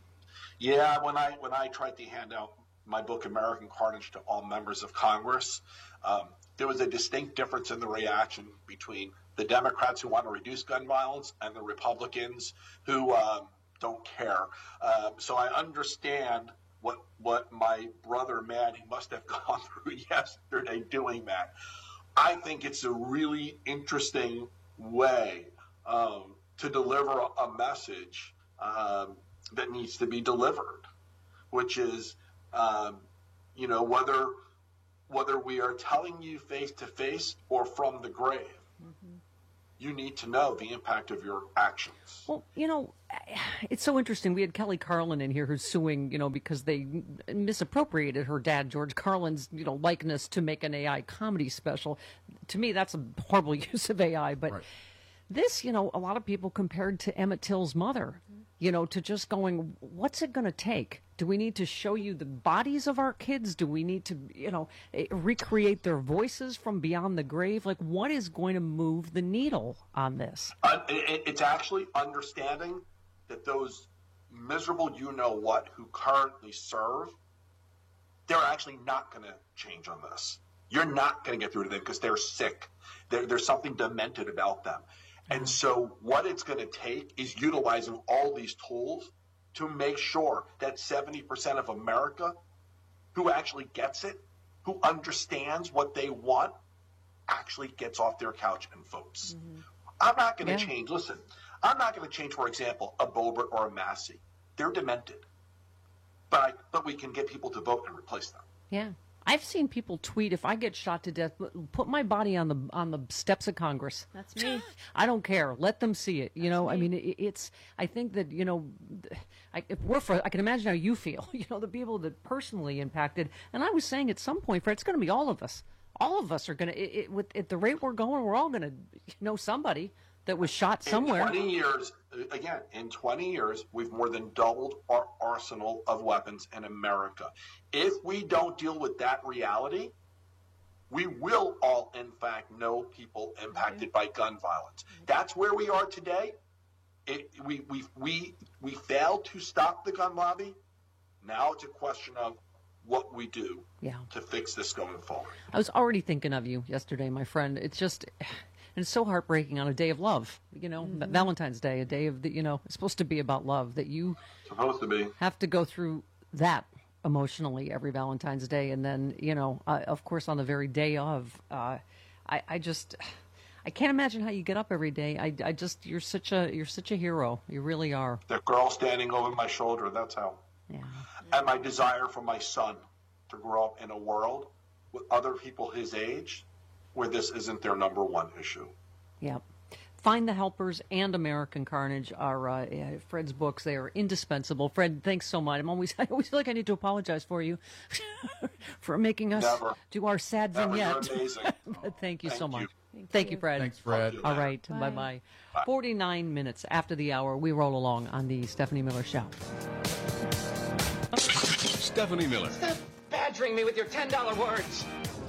Yeah, when I when I tried to hand out my book American Carnage to all members of Congress, um, there was a distinct difference in the reaction between the Democrats who want to reduce gun violence and the Republicans who um, don't care. Um, so I understand what what my brother Manny must have gone through yesterday doing that. I think it's a really interesting way um, to deliver a, a message um, that needs to be delivered, which is, um, you know, whether whether we are telling you face to face or from the grave, mm-hmm. you need to know the impact of your actions. Well, you know, it's so interesting. We had Kelly Carlin in here who's suing, you know, because they misappropriated her dad, George Carlin's, you know, likeness to make an A I comedy special. To me, that's a horrible use of A I. But right. This, you know, a lot of people compared to Emmett Till's mother, you know, to just going, what's it going to take? Do we need to show you the bodies of our kids? Do we need to, you know, recreate their voices from beyond the grave? Like, what is going to move the needle on this? Uh, it, it's actually understanding that those miserable you-know-what who currently serve, they're actually not going to change on this. You're not going to get through to them because they're sick. They're, there's something demented about them. And so what it's going to take is utilizing all these tools to make sure that seventy percent of America who actually gets it, who understands what they want, actually gets off their couch and votes. Mm-hmm. I'm not going to yeah. change. Listen, I'm not going to change, for example, a Boebert or a Massey. They're demented. But I, but we can get people to vote and replace them. Yeah. I've seen people tweet, if I get shot to death, put my body on the on the steps of Congress. That's me. I don't care. Let them see it. You That's know, me. I mean, it, it's, I think that, you know, I, if we're for, I can imagine how you feel, you know, the people that personally impacted. And I was saying at some point, Fred, it's going to be all of us. All of us are going to, with at the rate we're going, we're all going to know somebody that was shot somewhere. In twenty years, again, in twenty years, we've more than doubled our arsenal of weapons in America. If we don't deal with that reality, we will all, in fact, know people impacted by gun violence. That's where we are today. It, we, we, we, we failed to stop the gun lobby. Now it's a question of what we do yeah. to fix this going forward. I was already thinking of you yesterday, my friend. It's just... And it's so heartbreaking on a day of love, you know, mm-hmm. Valentine's Day, a day of, the, you know, it's supposed to be about love, that you supposed to be have to go through that emotionally every Valentine's Day. And then, you know, uh, of course, on the very day of, uh, I, I just, I can't imagine how you get up every day. I, I just, you're such a, you're such a hero. You really are. The girl standing over my shoulder, that's how. Yeah. And my desire for my son to grow up in a world with other people his age where this isn't their number one issue. Yeah. Find the Helpers and American Carnage are uh, Fred's books. They are indispensable. Fred, thanks so much. I'm always, I always feel like I need to apologize for you for making us Never. do our sad Never. vignette. You're amazing. But thank you Thank so you. much. Thank, thank you. you, Fred. Thanks, Fred. All right. Bye. Bye-bye. forty-nine minutes after the hour, we roll along on the Stephanie Miller Show. Stephanie Miller. Stop badgering me with your ten dollar words.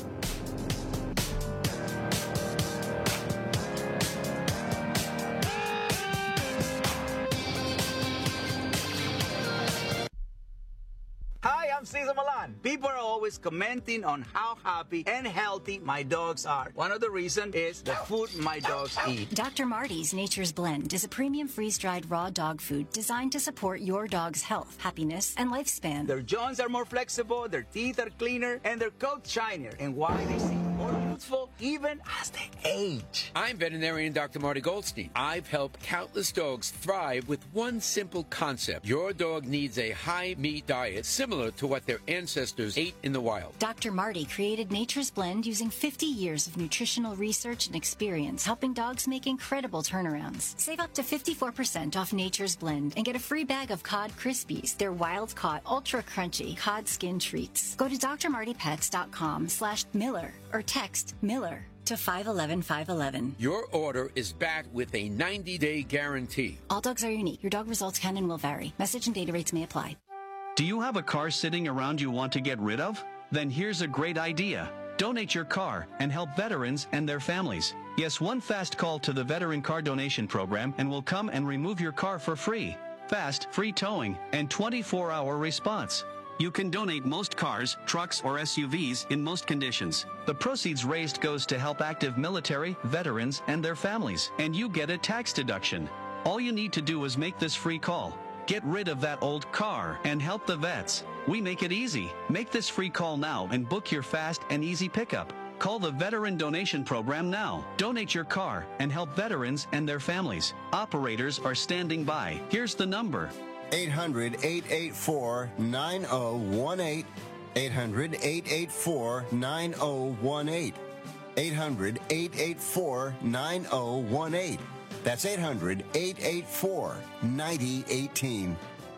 Hi, I'm Cesar Milan. People are always commenting on how happy and healthy my dogs are. One of the reasons is the food my dogs eat. Doctor Marty's Nature's Blend is a premium freeze-dried raw dog food designed to support your dog's health, happiness, and lifespan. Their jaws are more flexible, their teeth are cleaner, and their coats shinier. And why they seem more youthful even as they age. I'm veterinarian Doctor Marty Goldstein. I've helped countless dogs thrive with one simple concept. Your dog needs a high-meat diet similar to what their ancestors ate in the wild. Doctor Marty created Nature's Blend using fifty years of nutritional research and experience, helping dogs make incredible turnarounds. Save up to fifty-four percent off Nature's Blend and get a free bag of Cod Krispies, their wild-caught, ultra-crunchy cod skin treats. Go to drmartypets.com slash Miller or text Miller to five one one five one one. Your order is backed with a ninety-day guarantee. All dogs are unique. Your dog results can and will vary. Message and data rates may apply. Do you have a car sitting around you want to get rid of? Then here's a great idea. Donate your car and help veterans and their families. Yes, one fast call to the Veteran Car Donation Program and we'll come and remove your car for free. Fast, free towing, and twenty-four hour response. You can donate most cars, trucks, or S U Vs in most conditions. The proceeds raised goes to help active military, veterans, and their families, and you get a tax deduction. All you need to do is make this free call. Get rid of that old car and help the vets. We make it easy. Make this free call now and book your fast and easy pickup. Call the Veteran Donation Program now. Donate your car and help veterans and their families. Operators are standing by. Here's the number. eight hundred, eight eight four, nine oh one eight. eight hundred, eight eight four, nine oh one eight. eight hundred, eight eight four, nine oh one eight. That's eight hundred, eight eight four, nine oh one eight.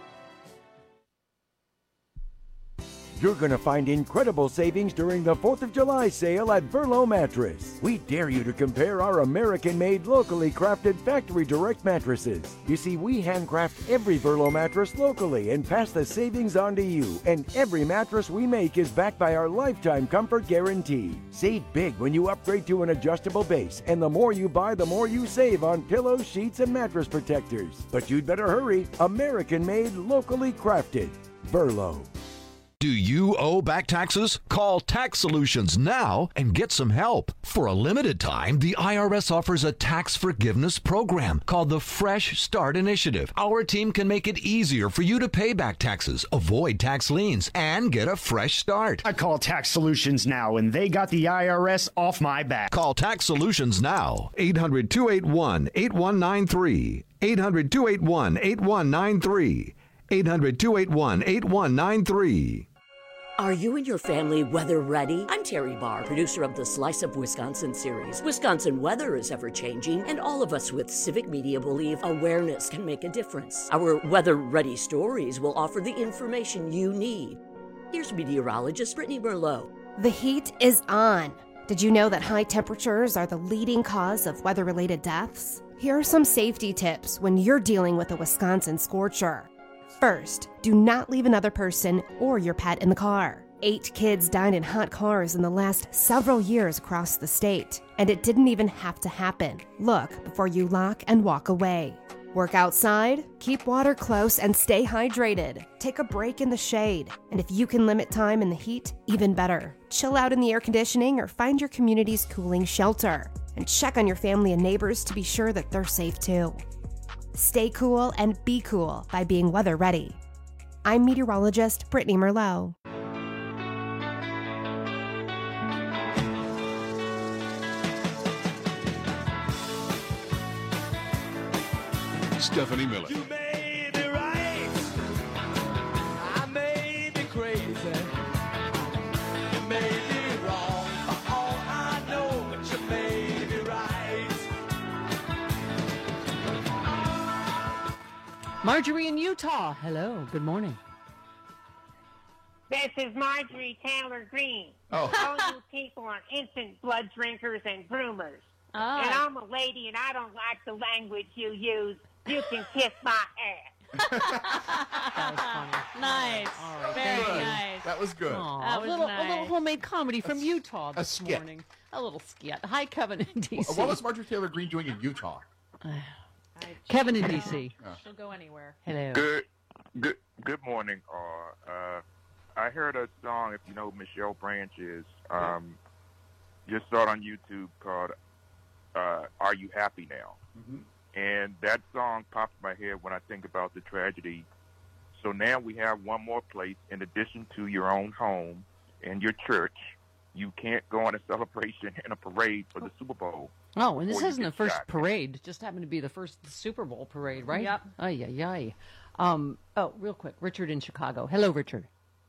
You're going to find incredible savings during the fourth of July sale at Verlo Mattress. We dare you to compare our American-made, locally crafted factory direct mattresses. You see, we handcraft every Verlo mattress locally and pass the savings on to you. And every mattress we make is backed by our lifetime comfort guarantee. Save big when you upgrade to an adjustable base. And the more you buy, the more you save on pillows, sheets, and mattress protectors. But you'd better hurry. American-made, locally crafted. Verlo. Do you owe back taxes? Call Tax Solutions now and get some help. For a limited time, the I R S offers a tax forgiveness program called the Fresh Start Initiative. Our team can make it easier for you to pay back taxes, avoid tax liens, and get a fresh start. I call Tax Solutions now, and they got the I R S off my back. Call Tax Solutions now. eight hundred, two eight one, eight one nine three. eight hundred, two eight one, eight one nine three. eight hundred, two eight one, eight one nine three. Are you and your family weather ready? I'm Terry Barr, producer of the Slice of Wisconsin series. Wisconsin weather is ever changing, and all of us with Civic Media believe awareness can make a difference. Our weather ready stories will offer the information you need. Here's meteorologist Brittany Merlot. The heat is on. Did you know that high temperatures are the leading cause of weather-related deaths? Here are some safety tips when you're dealing with a Wisconsin scorcher. First, do not leave another person or your pet in the car. Eight kids died in hot cars in the last several years across the state, and it didn't even have to happen. Look before you lock and walk away. Work outside, keep water close, and stay hydrated. Take a break in the shade, and if you can limit time in the heat, even better. Chill out in the air conditioning or find your community's cooling shelter. And check on your family and neighbors to be sure that they're safe too. Stay cool and be cool by being weather ready. I'm meteorologist Brittany Merlot. Stephanie Miller. You may be right. I may be crazy. You may be wrong. For all I know, but you may be right. Marjorie in Utah. Hello. Good morning. This is Marjorie Taylor Greene. Oh. All you people are instant blood drinkers and groomers. Ah. And I'm a lady and I don't like the language you use. You can kiss my ass. Nice. right, Very thank you. nice. That was good. Aw, That a was little, nice. a little homemade comedy from Utah a this skit. morning. A little skit. Hi, Kevin in D C. What was Marjorie Taylor Greene doing in Utah? Kevin in D C. She'll go anywhere. Hello. Good, good, good morning. Uh, uh, I heard a song, if you know who Michelle Branch is, um, just saw it on YouTube called uh, "Are You Happy Now?" Mm-hmm. And that song pops in my head when I think about the tragedy. So now we have one more place, in addition to your own home and your church. You can't go on a celebration and a parade for the Super Bowl. Oh, and this before you isn't the get first shot. parade. It just happened to be the first Super Bowl parade, right? Yep. Ay, ay, ay. Um, oh, real quick. Richard in Chicago. Hello, Richard.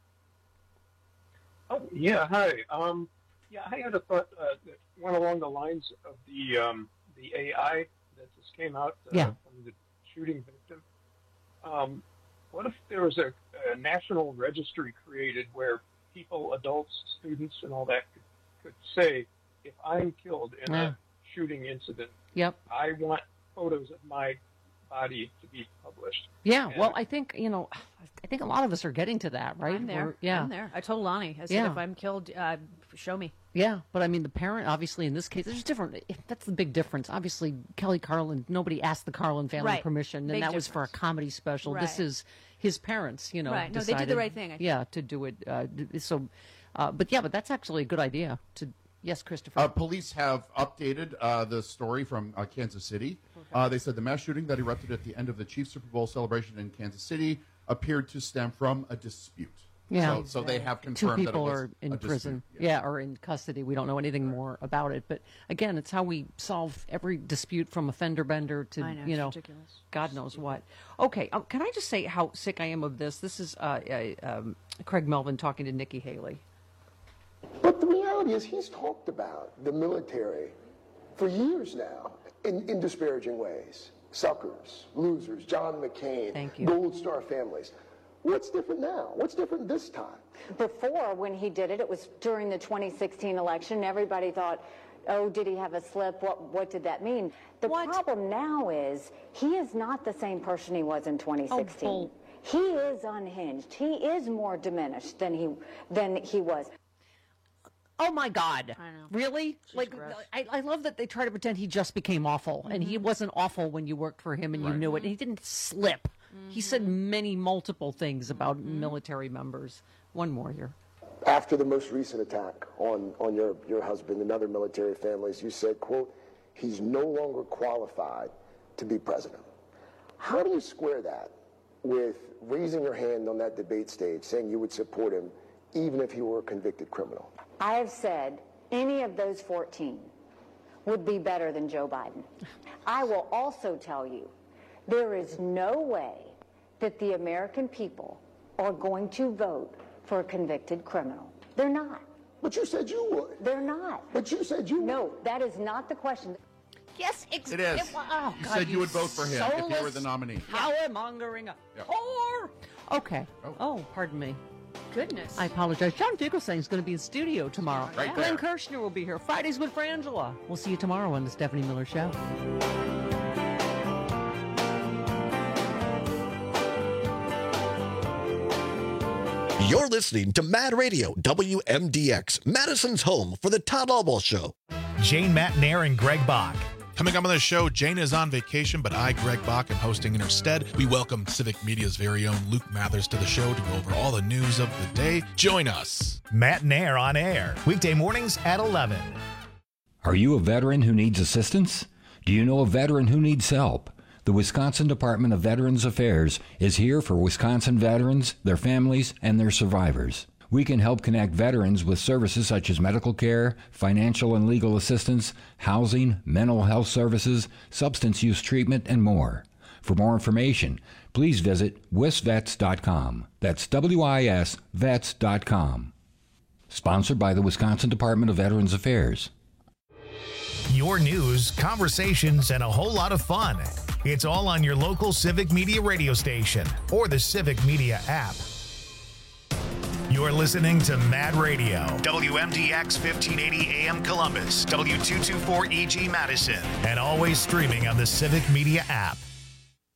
Oh, yeah, hi. Um, yeah, I had a thought uh, that went along the lines of the um, the A I that just came out uh, Yeah. from the shooting victim. Um, what if there was a, a national registry created where people, adults, students, and all that could, could say, if I'm killed in Yeah. a shooting incident, Yep. I want photos of my body to be published. Yeah, And- well, I think, you know, I think a lot of us are getting to that, right? I'm there. We're- yeah. I'm there. I told Lonnie. I said, Yeah. if I'm killed, uh, show me. Yeah, but I mean, the parent, obviously, in this case, there's different. That's the big difference. Obviously, Kelly Carlin, nobody asked the Carlin family Right. permission, and Big that was for a comedy special. This Right. is his parents, you know. Right. No, they did the decided, right thing, I think. Yeah, to do it. Uh, d- so, uh, but yeah, but that's actually a good idea. To yes, Christopher. Uh, police have updated uh, the story from uh, Kansas City. Uh, they said the mass shooting that erupted at the end of the Chiefs Super Bowl celebration in Kansas City appeared to stem from a dispute. Yeah. So, so they have Two confirmed people that it was are in a dispute. prison. Yeah. or in custody. We don't know anything more about it. But again, it's how we solve every dispute from a fender bender to, I know, you it's know, ridiculous. God knows what. Okay, um, can I just say how sick I am of this? This is uh, uh, um, Craig Melvin talking to Nikki Haley. But the reality is he's talked about the military for years now in, in disparaging ways. Suckers, losers, John McCain, Thank you. Gold Star families. What's different now? What's different this time? Before, when he did it, it was during the twenty sixteen election. Everybody thought, oh, did he have a slip? What what did that mean? The problem now is he is not the same person he was in twenty sixteen. Oh, bull. He is unhinged. He is more diminished than he than he was. Oh my God! I know. Really? Like, gross. I, I love that they try to pretend he just became awful, and he wasn't awful when you worked for him and you Right. knew it, and he didn't slip. He said many multiple things about military members. One more here. After the most recent attack on, on your, your husband and other military families, you said, quote, he's no longer qualified to be president. How do you square that with raising your hand on that debate stage, saying you would support him even if he were a convicted criminal? I have said any of those fourteen would be better than Joe Biden. I will also tell you there is no way that the American people are going to vote for a convicted criminal. They're not. But you said you would. They're not. But you said you would. No, that is not the question. Yes, ex- It is. It, oh, You God, said you would vote for him if he were soulless the nominee. Power-mongering a Yep. whore. Okay. Oh, pardon me. Goodness. I apologize. John Fugelsang is going to be in studio tomorrow. Right Glenn there. Kirshner will be here. Fridays with Frangela. We'll see you tomorrow on the Stephanie Miller Show. You're listening to Mad Radio, W M D X, Madison's home for the Todd Albaugh Show. Jane Matnair and Greg Bach. Coming up on the show, Jane is on vacation, but I, Greg Bach, am hosting in her stead. We welcome Civic Media's very own Luke Mathers to the show to go over all the news of the day. Join us. Matnair on air, weekday mornings at eleven. Are you a veteran who needs assistance? Do you know a veteran who needs help? The Wisconsin Department of Veterans Affairs is here for Wisconsin veterans, their families, and their survivors. We can help connect veterans with services such as medical care, financial and legal assistance, housing, mental health services, substance use treatment, and more. For more information, please visit wisvets dot com. That's W I S vets dot com. Sponsored by the Wisconsin Department of Veterans Affairs. Your news, conversations, and a whole lot of fun. It's all on your local Civic Media radio station or the Civic Media app. You're listening to Mad Radio, W M D X fifteen eighty A M Columbus, W two twenty-four E G Madison, and always streaming on the Civic Media app.